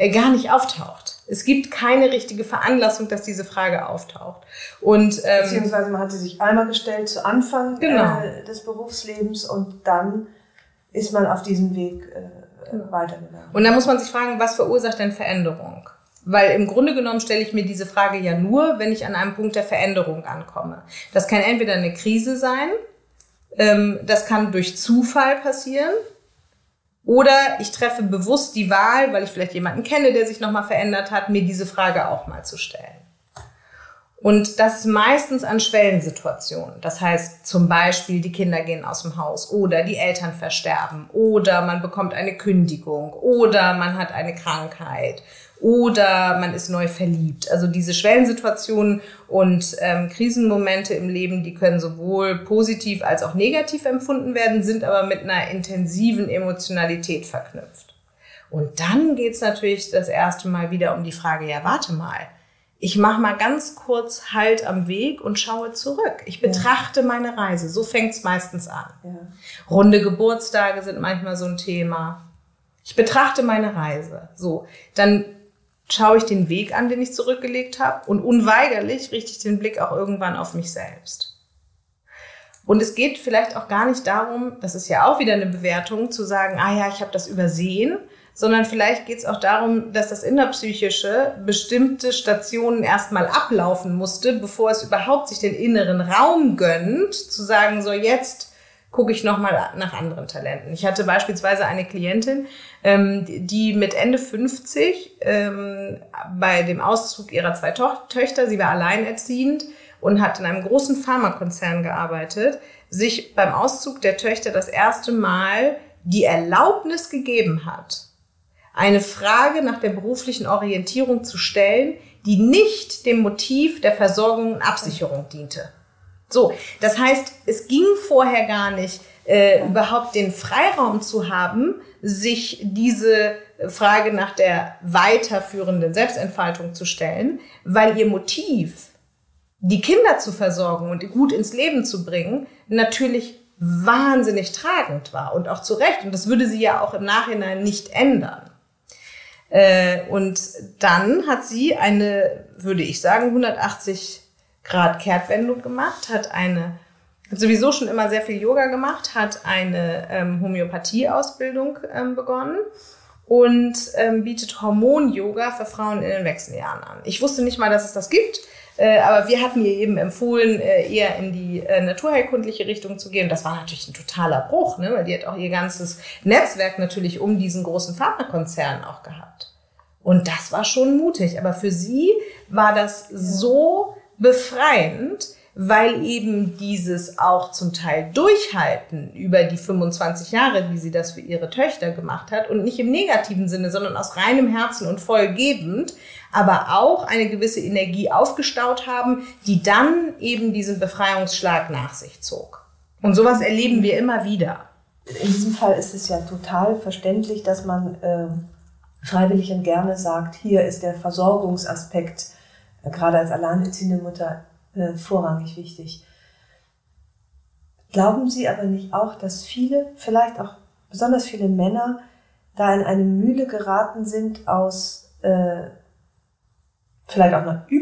gar nicht auftaucht. Es gibt keine richtige Veranlassung, dass diese Frage auftaucht. Und, beziehungsweise man hat sie sich einmal gestellt zu Anfang des Berufslebens und dann ist man auf diesem Weg weitergegangen. Und dann muss man sich fragen, was verursacht denn Veränderung? Weil im Grunde genommen stelle ich mir diese Frage ja nur, wenn ich an einem Punkt der Veränderung ankomme. Das kann entweder eine Krise sein, das kann durch Zufall passieren, oder ich treffe bewusst die Wahl, weil ich vielleicht jemanden kenne, der sich nochmal verändert hat, mir diese Frage auch mal zu stellen. Und das ist meistens an Schwellensituationen. Das heißt zum Beispiel, die Kinder gehen aus dem Haus oder die Eltern versterben oder man bekommt eine Kündigung oder man hat eine Krankheit oder man ist neu verliebt. Also diese Schwellensituationen und Krisenmomente im Leben, die können sowohl positiv als auch negativ empfunden werden, sind aber mit einer intensiven Emotionalität verknüpft. Und dann geht's natürlich das erste Mal wieder um die Frage, ja, warte mal, ich mache mal ganz kurz Halt am Weg und schaue zurück. Ich betrachte meine Reise. So fängt's meistens an. Ja. Runde Geburtstage sind manchmal so ein Thema. Ich betrachte meine Reise. So, dann schaue ich den Weg an, den ich zurückgelegt habe und unweigerlich richte ich den Blick auch irgendwann auf mich selbst. Und es geht vielleicht auch gar nicht darum, das ist ja auch wieder eine Bewertung, zu sagen, ich habe das übersehen, sondern vielleicht geht es auch darum, dass das Innerpsychische bestimmte Stationen erstmal ablaufen musste, bevor es überhaupt sich den inneren Raum gönnt, zu sagen, so jetzt gucke ich nochmal nach anderen Talenten. Ich hatte beispielsweise eine Klientin, die mit Ende 50 bei dem Auszug ihrer 2 Töchter, sie war alleinerziehend und hat in einem großen Pharmakonzern gearbeitet, sich beim Auszug der Töchter das erste Mal die Erlaubnis gegeben hat, eine Frage nach der beruflichen Orientierung zu stellen, die nicht dem Motiv der Versorgung und Absicherung diente. So, das heißt, es ging vorher gar nicht, überhaupt den Freiraum zu haben, sich diese Frage nach der weiterführenden Selbstentfaltung zu stellen, weil ihr Motiv, die Kinder zu versorgen und gut ins Leben zu bringen, natürlich wahnsinnig tragend war und auch zu Recht. Und das würde sie ja auch im Nachhinein nicht ändern. Und dann hat sie eine, würde ich sagen, 180-Grad-Kehrtwendung gemacht, hat sowieso schon immer sehr viel Yoga gemacht, hat eine Homöopathie-Ausbildung begonnen und bietet Hormon-Yoga für Frauen in den Wechseljahren an. Ich wusste nicht mal, dass es das gibt, aber wir hatten ihr eben empfohlen, eher in die naturheilkundliche Richtung zu gehen. Das war natürlich ein totaler Bruch, ne? Weil die hat auch ihr ganzes Netzwerk natürlich um diesen großen Pharmakonzern auch gehabt. Und das war schon mutig. Aber für sie war das so befreiend, weil eben dieses auch zum Teil Durchhalten über die 25 Jahre, wie sie das für ihre Töchter gemacht hat, und nicht im negativen Sinne, sondern aus reinem Herzen und vollgebend, aber auch eine gewisse Energie aufgestaut haben, die dann eben diesen Befreiungsschlag nach sich zog. Und sowas erleben wir immer wieder. In diesem Fall ist es ja total verständlich, dass man freiwillig und gerne sagt, hier ist der Versorgungsaspekt, gerade als alleinerziehende Mutter, vorrangig wichtig. Glauben Sie aber nicht auch, dass viele, vielleicht auch besonders viele Männer, da in eine Mühle geraten sind aus vielleicht auch einer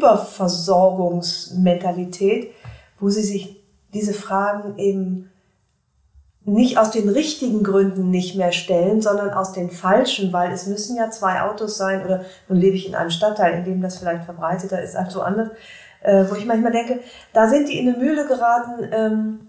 Überversorgungsmentalität, wo sie sich diese Fragen eben nicht aus den richtigen Gründen nicht mehr stellen, sondern aus den falschen, weil es müssen ja 2 Autos sein, oder nun lebe ich in einem Stadtteil, in dem das vielleicht verbreiteter ist als woanders, wo ich manchmal denke, da sind die in eine Mühle geraten,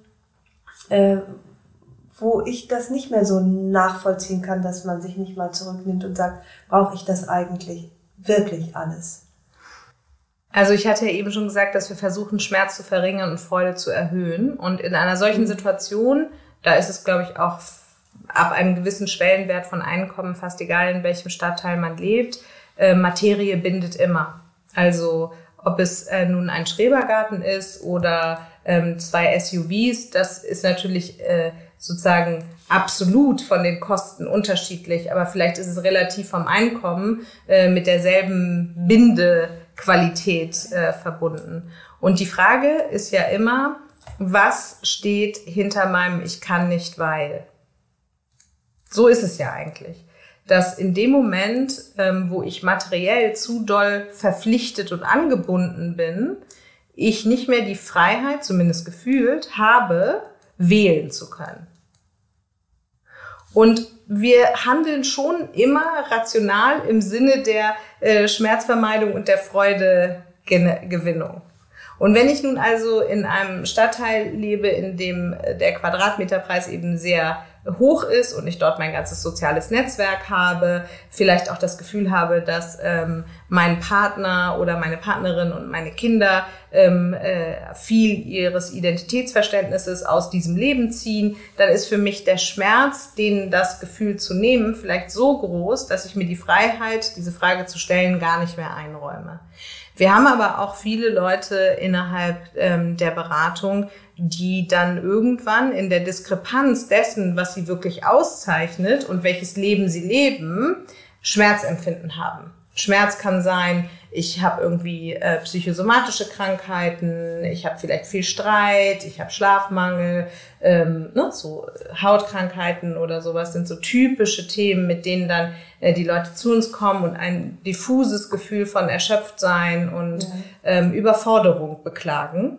wo ich das nicht mehr so nachvollziehen kann, dass man sich nicht mal zurücknimmt und sagt, brauche ich das eigentlich wirklich alles? Also ich hatte ja eben schon gesagt, dass wir versuchen, Schmerz zu verringern und Freude zu erhöhen. Und in einer solchen Situation, da ist es, glaube ich, auch ab einem gewissen Schwellenwert von Einkommen, fast egal in welchem Stadtteil man lebt, Materie bindet immer. Also ob es nun ein Schrebergarten ist oder 2 SUVs, das ist natürlich sozusagen absolut von den Kosten unterschiedlich, aber vielleicht ist es relativ vom Einkommen mit derselben Bindequalität verbunden. Und die Frage ist ja immer, was steht hinter meinem Ich kann nicht, weil? So ist es ja eigentlich. dass in dem Moment, wo ich materiell zu doll verpflichtet und angebunden bin, ich nicht mehr die Freiheit, zumindest gefühlt, habe, wählen zu können. Und wir handeln schon immer rational im Sinne der Schmerzvermeidung und der Freudegewinnung. Und wenn ich nun also in einem Stadtteil lebe, in dem der Quadratmeterpreis eben sehr hoch ist und ich dort mein ganzes soziales Netzwerk habe, vielleicht auch das Gefühl habe, dass mein Partner oder meine Partnerin und meine Kinder viel ihres Identitätsverständnisses aus diesem Leben ziehen, dann ist für mich der Schmerz, denen das Gefühl zu nehmen, vielleicht so groß, dass ich mir die Freiheit, diese Frage zu stellen, gar nicht mehr einräume. Wir haben aber auch viele Leute innerhalb der Beratung, die dann irgendwann in der Diskrepanz dessen, was sie wirklich auszeichnet und welches Leben sie leben, Schmerzempfinden haben. Schmerz kann sein, ich habe irgendwie psychosomatische Krankheiten, ich habe vielleicht viel Streit, ich habe Schlafmangel, so Hautkrankheiten oder sowas sind so typische Themen, mit denen dann die Leute zu uns kommen und ein diffuses Gefühl von Erschöpftsein und Überforderung beklagen.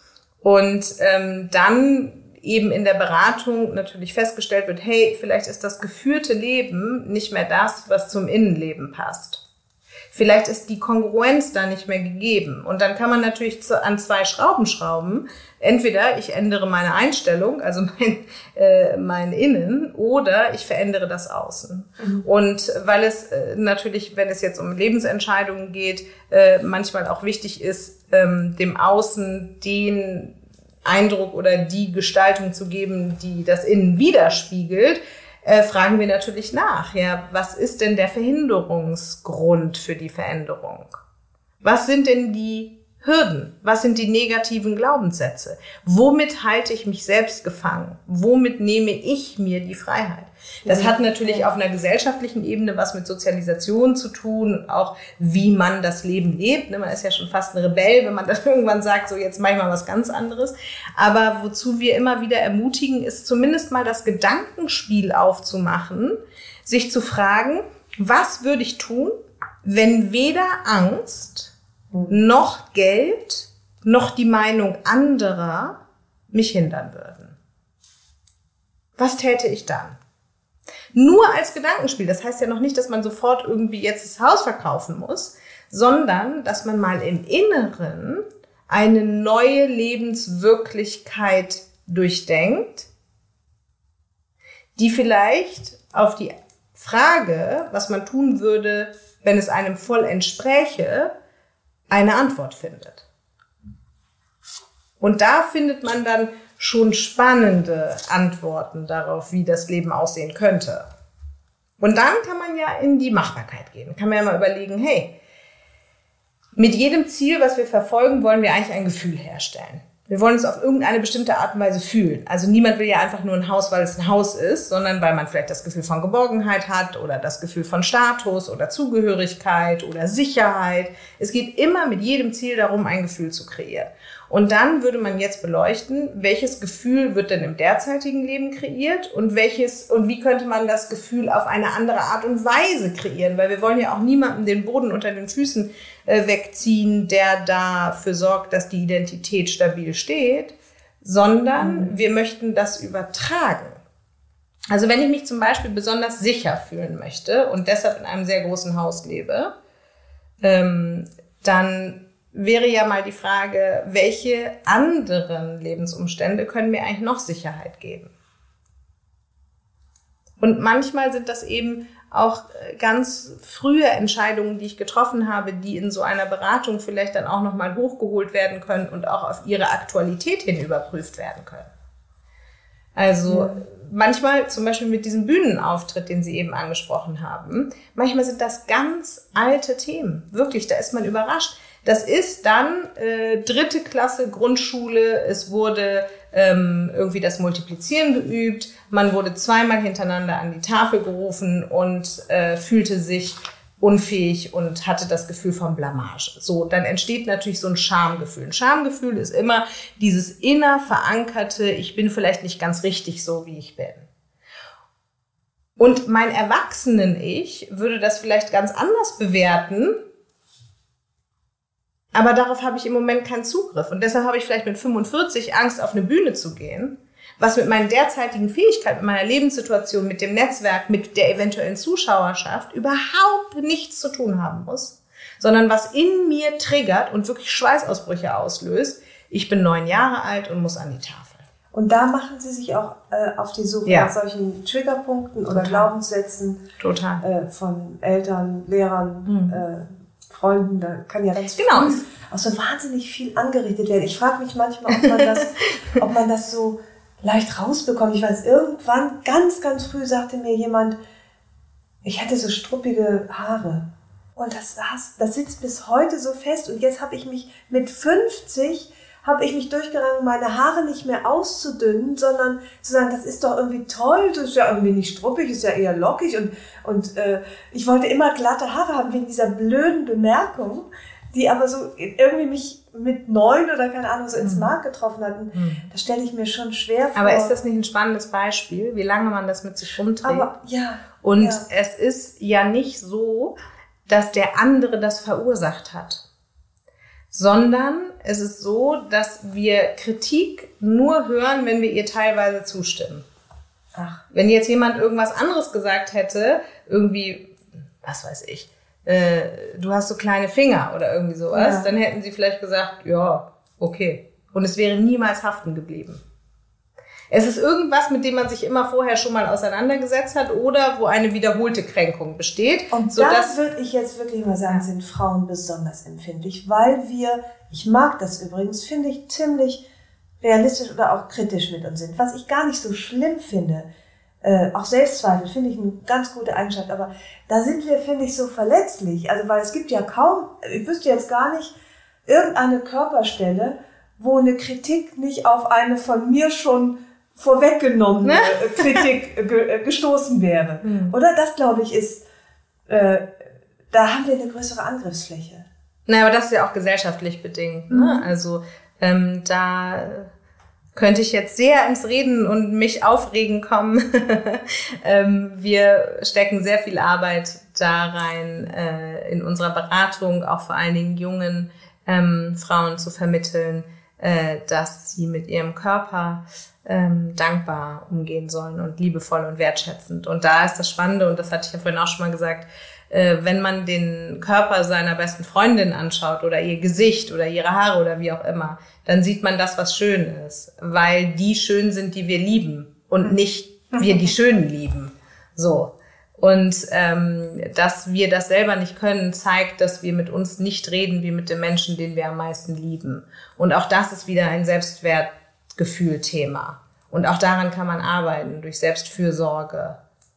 Und dann eben in der Beratung natürlich festgestellt wird, hey, vielleicht ist das geführte Leben nicht mehr das, was zum Innenleben passt. Vielleicht ist die Kongruenz da nicht mehr gegeben. Und dann kann man natürlich an zwei Schrauben schrauben. Entweder ich ändere meine Einstellung, also mein Innen, oder ich verändere das Außen. Mhm. Und weil es natürlich, wenn es jetzt um Lebensentscheidungen geht, manchmal auch wichtig ist, dem Außen den Eindruck oder die Gestaltung zu geben, die das Innen widerspiegelt, fragen wir natürlich nach, ja, was ist denn der Verhinderungsgrund für die Veränderung? Was sind denn die Hürden? Was sind die negativen Glaubenssätze? Womit halte ich mich selbst gefangen? Womit nehme ich mir die Freiheit? Das hat natürlich auf einer gesellschaftlichen Ebene was mit Sozialisation zu tun und auch wie man das Leben lebt. Man ist ja schon fast ein Rebell, wenn man dann irgendwann sagt, so jetzt mache ich mal was ganz anderes. Aber wozu wir immer wieder ermutigen, ist zumindest mal das Gedankenspiel aufzumachen, sich zu fragen, was würde ich tun, wenn weder Angst noch Geld noch die Meinung anderer mich hindern würden? Was täte ich dann? Nur als Gedankenspiel. Das heißt ja noch nicht, dass man sofort irgendwie jetzt das Haus verkaufen muss, sondern dass man mal im Inneren eine neue Lebenswirklichkeit durchdenkt, die vielleicht auf die Frage, was man tun würde, wenn es einem voll entspräche, eine Antwort findet. Und da findet man dann schon spannende Antworten darauf, wie das Leben aussehen könnte. Und dann kann man ja in die Machbarkeit gehen. Kann man ja mal überlegen, hey, mit jedem Ziel, was wir verfolgen, wollen wir eigentlich ein Gefühl herstellen. Wir wollen uns auf irgendeine bestimmte Art und Weise fühlen. Also niemand will ja einfach nur ein Haus, weil es ein Haus ist, sondern weil man vielleicht das Gefühl von Geborgenheit hat oder das Gefühl von Status oder Zugehörigkeit oder Sicherheit. Es geht immer mit jedem Ziel darum, ein Gefühl zu kreieren. Und dann würde man jetzt beleuchten, welches Gefühl wird denn im derzeitigen Leben kreiert und wie könnte man das Gefühl auf eine andere Art und Weise kreieren, weil wir wollen ja auch niemandem den Boden unter den Füßen wegziehen, der dafür sorgt, dass die Identität stabil steht, sondern wir möchten das übertragen. Also wenn ich mich zum Beispiel besonders sicher fühlen möchte und deshalb in einem sehr großen Haus lebe, dann wäre ja mal die Frage, welche anderen Lebensumstände können mir eigentlich noch Sicherheit geben? Und manchmal sind das eben auch ganz frühe Entscheidungen, die ich getroffen habe, die in so einer Beratung vielleicht dann auch nochmal hochgeholt werden können und auch auf ihre Aktualität hin überprüft werden können. Also manchmal, zum Beispiel mit diesem Bühnenauftritt, den Sie eben angesprochen haben, manchmal sind das ganz alte Themen. Wirklich, da ist man überrascht. Das ist dann 3. Klasse Grundschule, es wurde irgendwie das Multiplizieren geübt, man wurde 2-mal hintereinander an die Tafel gerufen und fühlte sich unfähig und hatte das Gefühl von Blamage. So, dann entsteht natürlich so ein Schamgefühl. Ein Schamgefühl ist immer dieses inner verankerte, ich bin vielleicht nicht ganz richtig so, wie ich bin. Und mein Erwachsenen-Ich würde das vielleicht ganz anders bewerten, aber darauf habe ich im Moment keinen Zugriff. Und deshalb habe ich vielleicht mit 45 Angst, auf eine Bühne zu gehen, was mit meinen derzeitigen Fähigkeiten, mit meiner Lebenssituation, mit dem Netzwerk, mit der eventuellen Zuschauerschaft überhaupt nichts zu tun haben muss, sondern was in mir triggert und wirklich Schweißausbrüche auslöst. Ich bin 9 Jahre alt und muss an die Tafel. Und da machen Sie sich auch auf die Suche nach solchen Triggerpunkten oder Glaubenssätzen von Eltern, Lehrern, Freunden. Da kann ja ganz auch so wahnsinnig viel angerichtet werden. Ich frage mich manchmal, ob man das so leicht rausbekommt. Ich weiß, irgendwann, ganz, ganz früh sagte mir jemand, ich hätte so struppige Haare. Und das sitzt bis heute so fest. Und jetzt habe ich mich mit 50 durchgerangen, meine Haare nicht mehr auszudünnen, sondern zu sagen, das ist doch irgendwie toll, das ist ja irgendwie nicht struppig, ist ja eher lockig. Und ich wollte immer glatte Haare haben, wegen dieser blöden Bemerkung, die aber so irgendwie mich mit 9 oder keine Ahnung so ins Mark getroffen hatten. Das stelle ich mir schon schwer vor. Aber ist das nicht ein spannendes Beispiel, wie lange man das mit sich rumträgt? Aber, ja. Und es ist ja nicht so, dass der andere das verursacht hat, sondern es ist so, dass wir Kritik nur hören, wenn wir ihr teilweise zustimmen. Ach. Wenn jetzt jemand irgendwas anderes gesagt hätte, irgendwie, was weiß ich, du hast so kleine Finger oder irgendwie sowas, dann hätten sie vielleicht gesagt, ja, okay. Und es wäre niemals haften geblieben. Es ist irgendwas, mit dem man sich immer vorher schon mal auseinandergesetzt hat oder wo eine wiederholte Kränkung besteht. Und das würde ich jetzt wirklich mal sagen, sind Frauen besonders empfindlich, weil ich mag das übrigens, finde ich ziemlich realistisch oder auch kritisch mit uns sind. Was ich gar nicht so schlimm finde, auch Selbstzweifel finde ich eine ganz gute Eigenschaft, aber da sind wir, finde ich, so verletzlich. Also, weil es gibt ja kaum, ich wüsste jetzt gar nicht, irgendeine Körperstelle, wo eine Kritik nicht auf eine von mir schon vorweggenommene Kritik gestoßen wäre. Oder? Das, glaube ich, ist, da haben wir eine größere Angriffsfläche. Naja, aber das ist ja auch gesellschaftlich bedingt. Ne? Also da könnte ich jetzt sehr ins Reden und mich aufregen kommen. Wir stecken sehr viel Arbeit da rein, in unserer Beratung, auch vor allen Dingen jungen Frauen zu vermitteln, dass sie mit ihrem Körper dankbar umgehen sollen und liebevoll und wertschätzend. Und da ist das Spannende, und das hatte ich ja vorhin auch schon mal gesagt, wenn man den Körper seiner besten Freundin anschaut oder ihr Gesicht oder ihre Haare oder wie auch immer, dann sieht man das, was schön ist, weil die schön sind, die wir lieben und nicht wir die Schönen lieben. So. Und dass wir das selber nicht können, zeigt, dass wir mit uns nicht reden wie mit dem Menschen, den wir am meisten lieben. Und auch das ist wieder ein Selbstwertgefühl-Thema. Und auch daran kann man arbeiten, durch Selbstfürsorge.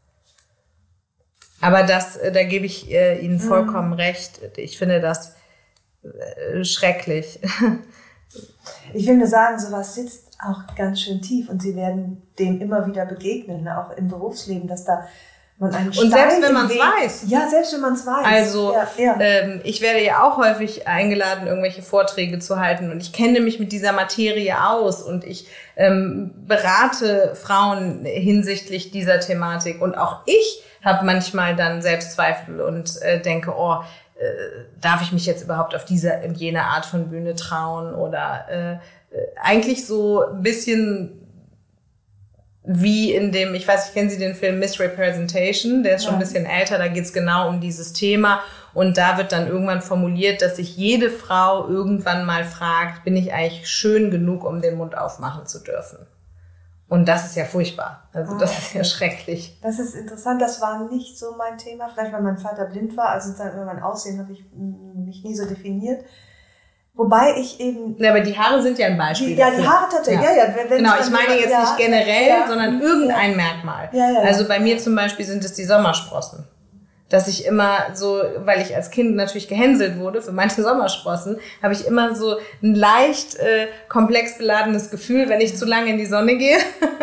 Aber da gebe ich Ihnen vollkommen recht. Ich finde das schrecklich. Ich will nur sagen, sowas sitzt auch ganz schön tief und Sie werden dem immer wieder begegnen, ne? Auch im Berufsleben, dass da man einen Stein und selbst wenn man es weiß. Ja, selbst wenn man es weiß. Also ich werde ja auch häufig eingeladen, irgendwelche Vorträge zu halten und ich kenne mich mit dieser Materie aus und ich berate Frauen hinsichtlich dieser Thematik und auch ich habe manchmal dann Selbstzweifel und denke, darf ich mich jetzt überhaupt auf diese und jene Art von Bühne trauen oder eigentlich so ein bisschen wie in dem, ich weiß nicht, kennen Sie den Film Misrepresentation? Der ist schon ein bisschen älter, da geht es genau um dieses Thema und da wird dann irgendwann formuliert, dass sich jede Frau irgendwann mal fragt, bin ich eigentlich schön genug, um den Mund aufmachen zu dürfen? Und das ist ja furchtbar, also das ist ja schrecklich. Das ist interessant, das war nicht so mein Thema, vielleicht weil mein Vater blind war, also über mein Aussehen habe ich mich nie so definiert. Wobei ich eben... Ja, aber die Haare sind ja ein Beispiel. Die Haare tatsächlich, ja. Genau, ich meine jetzt nicht generell, sondern irgendein Merkmal. Ja. Also bei mir zum Beispiel sind es die Sommersprossen. Dass ich immer so, weil ich als Kind natürlich gehänselt wurde für meine Sommersprossen, habe ich immer so ein leicht komplex beladenes Gefühl, wenn ich zu lange in die Sonne gehe.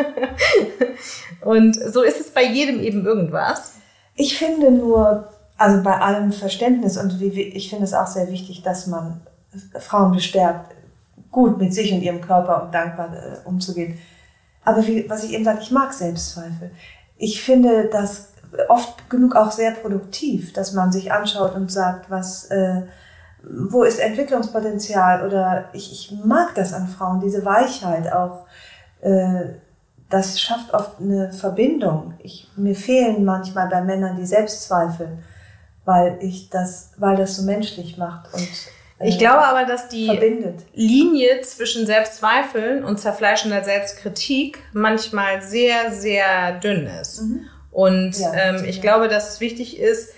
Und so ist es bei jedem eben irgendwas. Ich finde nur, also bei allem Verständnis und ich finde es auch sehr wichtig, dass man Frauen bestärkt, gut mit sich und ihrem Körper und dankbar umzugehen. Aber was ich eben sagte, ich mag Selbstzweifel. ich finde das oft genug auch sehr produktiv, dass man sich anschaut und sagt, wo ist Entwicklungspotenzial, oder ich mag das an Frauen, diese Weichheit auch, das schafft oft eine Verbindung. Mir fehlen manchmal bei Männern die Selbstzweifel, weil das so menschlich macht und ich glaube aber, dass die verbindet. Linie zwischen Selbstzweifeln und zerfleischender Selbstkritik manchmal sehr, sehr dünn ist. Und ich glaube, dass es wichtig ist,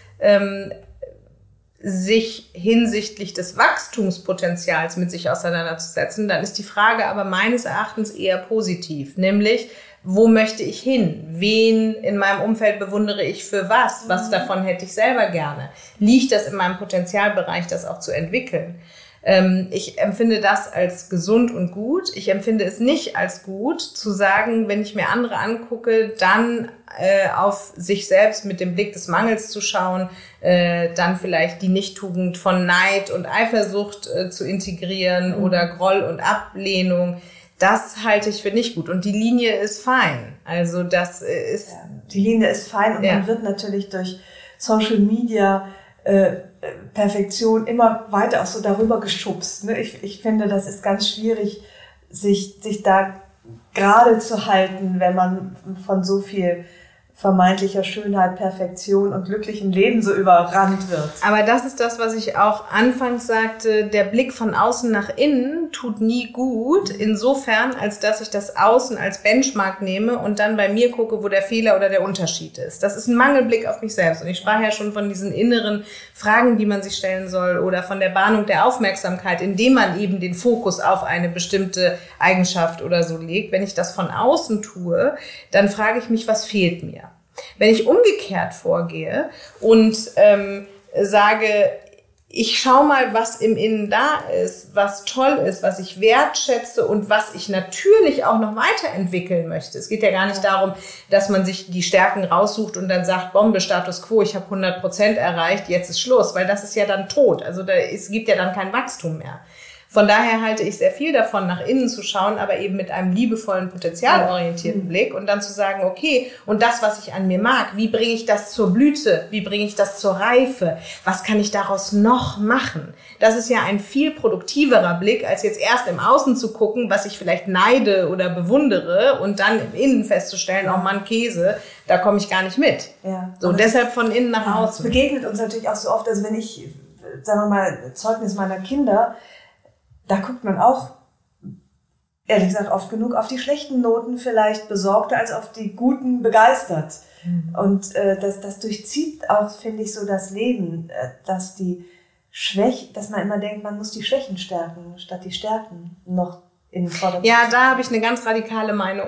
sich hinsichtlich des Wachstumspotenzials mit sich auseinanderzusetzen. Dann ist die Frage aber meines Erachtens eher positiv, nämlich, wo möchte ich hin? Wen in meinem Umfeld bewundere ich für was? Was davon hätte ich selber gerne? Liegt das in meinem Potenzialbereich, das auch zu entwickeln? Ich empfinde das als gesund und gut. Ich empfinde es nicht als gut, zu sagen, wenn ich mir andere angucke, dann auf sich selbst mit dem Blick des Mangels zu schauen, dann vielleicht die Nichttugend von Neid und Eifersucht zu integrieren oder Groll und Ablehnung. Das halte ich für nicht gut. Und die Linie ist fein. Also das ist... Ja, die Linie ist fein und man wird natürlich durch Social Media Perfektion immer weiter auch so darüber geschubst. Ne? Ich finde, das ist ganz schwierig, sich da gerade zu halten, wenn man von so viel vermeintlicher Schönheit, Perfektion und glücklichen Leben so überrannt wird. Aber das ist das, was ich auch anfangs sagte, der Blick von außen nach innen tut nie gut, insofern, als dass ich das Außen als Benchmark nehme und dann bei mir gucke, wo der Fehler oder der Unterschied ist. Das ist ein Mangelblick auf mich selbst. Und ich sprach ja schon von diesen inneren Fragen, die man sich stellen soll, oder von der Bahnung der Aufmerksamkeit, indem man eben den Fokus auf eine bestimmte Eigenschaft oder so legt. Wenn ich das von außen tue, dann frage ich mich, was fehlt mir? Wenn ich umgekehrt vorgehe und sage, ich schaue mal, was im Innen da ist, was toll ist, was ich wertschätze und was ich natürlich auch noch weiterentwickeln möchte. Es geht ja gar nicht darum, dass man sich die Stärken raussucht und dann sagt, Bombe, Status Quo, ich habe 100% erreicht, jetzt ist Schluss, weil das ist ja dann tot. Also es gibt ja dann kein Wachstum mehr. Von daher halte ich sehr viel davon, nach innen zu schauen, aber eben mit einem liebevollen, potenzialorientierten Blick und dann zu sagen, okay, und das, was ich an mir mag, wie bringe ich das zur Blüte? Wie bringe ich das zur Reife? Was kann ich daraus noch machen? Das ist ja ein viel produktiverer Blick, als jetzt erst im Außen zu gucken, was ich vielleicht neide oder bewundere und dann im Innen festzustellen, oh Mann, Käse, da komme ich gar nicht mit. Ja. So, deshalb von innen nach außen. Das begegnet uns natürlich auch so oft, also wenn ich, sagen wir mal, Zeugnis meiner Kinder, da guckt man auch, ehrlich gesagt, oft genug auf die schlechten Noten vielleicht besorgter als auf die guten begeistert. Und das durchzieht auch, finde ich, so das Leben, dass dass man immer denkt, man muss die Schwächen stärken, statt die Stärken noch in den Vordergrund. Ja, da habe ich eine ganz radikale Meinung.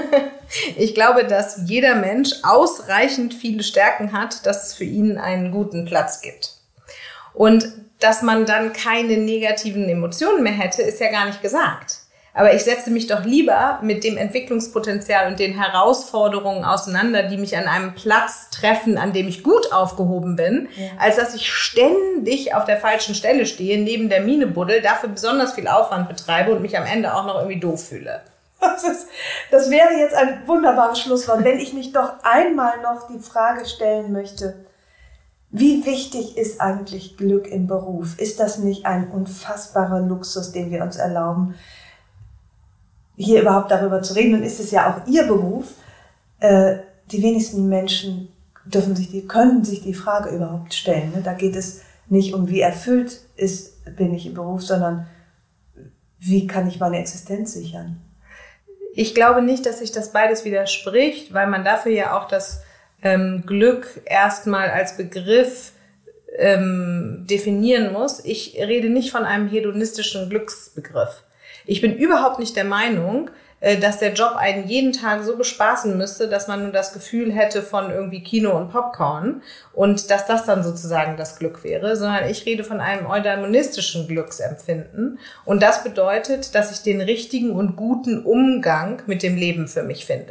Ich glaube, dass jeder Mensch ausreichend viele Stärken hat, dass es für ihn einen guten Platz gibt. Und dass man dann keine negativen Emotionen mehr hätte, ist ja gar nicht gesagt. Aber ich setze mich doch lieber mit dem Entwicklungspotenzial und den Herausforderungen auseinander, die mich an einem Platz treffen, an dem ich gut aufgehoben bin, als dass ich ständig auf der falschen Stelle stehe, neben der Mine buddel, dafür besonders viel Aufwand betreibe und mich am Ende auch noch irgendwie doof fühle. Das wäre jetzt ein wunderbares Schlusswort, wenn ich mich doch einmal noch die Frage stellen möchte, wie wichtig ist eigentlich Glück im Beruf? Ist das nicht ein unfassbarer Luxus, den wir uns erlauben, hier überhaupt darüber zu reden? Und ist es ja auch Ihr Beruf. Die wenigsten Menschen können sich die Frage überhaupt stellen. Da geht es nicht um, wie erfüllt bin ich im Beruf, sondern wie kann ich meine Existenz sichern? Ich glaube nicht, dass sich das beides widerspricht, weil man dafür ja auch das Glück erstmal als Begriff definieren muss. Ich rede nicht von einem hedonistischen Glücksbegriff. Ich bin überhaupt nicht der Meinung, dass der Job einen jeden Tag so bespaßen müsste, dass man nur das Gefühl hätte von irgendwie Kino und Popcorn und dass das dann sozusagen das Glück wäre, sondern ich rede von einem eudaimonistischen Glücksempfinden und das bedeutet, dass ich den richtigen und guten Umgang mit dem Leben für mich finde.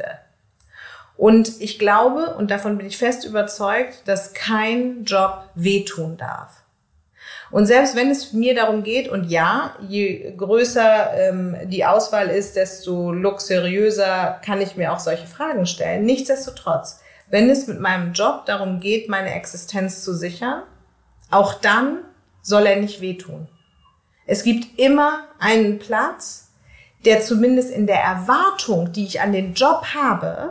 Und ich glaube, und davon bin ich fest überzeugt, dass kein Job wehtun darf. Und selbst wenn es mir darum geht, und ja, je größer die Auswahl ist, desto luxuriöser kann ich mir auch solche Fragen stellen. Nichtsdestotrotz wenn es mit meinem Job darum geht, meine Existenz zu sichern, auch dann soll er nicht wehtun. Es gibt immer einen Platz, der zumindest in der Erwartung, die ich an den Job habe,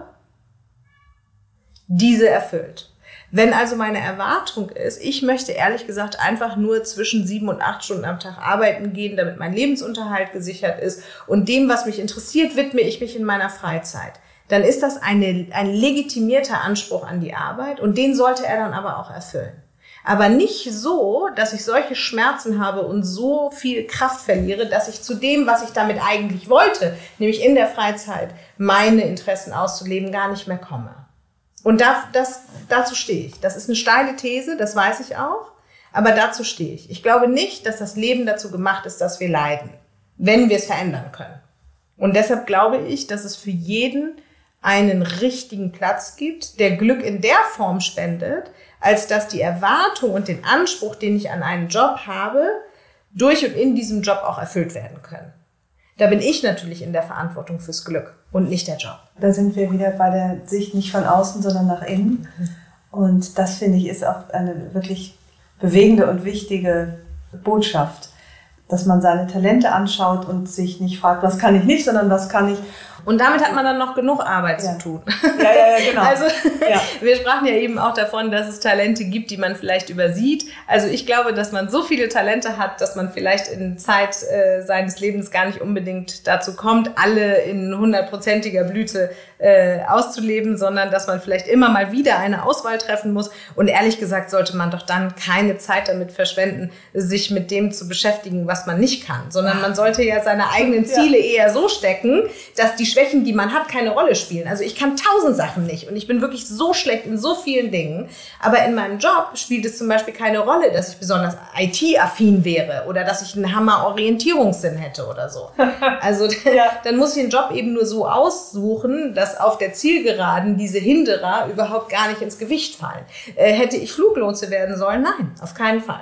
diese erfüllt. Wenn also meine Erwartung ist, ich möchte ehrlich gesagt einfach nur zwischen 7 und 8 Stunden am Tag arbeiten gehen, damit mein Lebensunterhalt gesichert ist und dem, was mich interessiert, widme ich mich in meiner Freizeit, dann ist das ein legitimierter Anspruch an die Arbeit und den sollte er dann aber auch erfüllen. Aber nicht so, dass ich solche Schmerzen habe und so viel Kraft verliere, dass ich zu dem, was ich damit eigentlich wollte, nämlich in der Freizeit meine Interessen auszuleben, gar nicht mehr komme. Und dazu stehe ich. Das ist eine steile These, das weiß ich auch, aber dazu stehe ich. Ich glaube nicht, dass das Leben dazu gemacht ist, dass wir leiden, wenn wir es verändern können. Und deshalb glaube ich, dass es für jeden einen richtigen Platz gibt, der Glück in der Form spendet, als dass die Erwartung und den Anspruch, den ich an einen Job habe, durch und in diesem Job auch erfüllt werden können. Da bin ich natürlich in der Verantwortung fürs Glück und nicht der Job. Da sind wir wieder bei der Sicht nicht von außen, sondern nach innen. Und das, finde ich, ist auch eine wirklich bewegende und wichtige Botschaft, dass man seine Talente anschaut und sich nicht fragt, was kann ich nicht, sondern was kann ich. Und damit hat man dann noch genug Arbeit zu tun. Ja, genau. Also wir sprachen ja eben auch davon, dass es Talente gibt, die man vielleicht übersieht. Also ich glaube, dass man so viele Talente hat, dass man vielleicht in Zeit seines Lebens gar nicht unbedingt dazu kommt, alle in 100%iger Blüte auszuleben, sondern dass man vielleicht immer mal wieder eine Auswahl treffen muss. Und ehrlich gesagt sollte man doch dann keine Zeit damit verschwenden, sich mit dem zu beschäftigen, was man nicht kann, sondern man sollte ja seine eigenen Ziele eher so stecken, dass die Schwächen, die man hat, keine Rolle spielen. Also ich kann 1000 Sachen nicht und ich bin wirklich so schlecht in so vielen Dingen, aber in meinem Job spielt es zum Beispiel keine Rolle, dass ich besonders IT-affin wäre oder dass ich einen Hammer-Orientierungssinn hätte oder so. Also dann muss ich den Job eben nur so aussuchen, dass auf der Zielgeraden diese Hinderer überhaupt gar nicht ins Gewicht fallen. Hätte ich Fluglotse werden sollen? Nein, auf keinen Fall.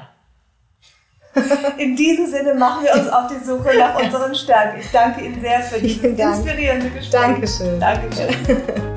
In diesem Sinne machen wir uns auf die Suche nach unseren Stärken. Ich danke Ihnen sehr für dieses inspirierende Gespräch. Dankeschön. Dankeschön.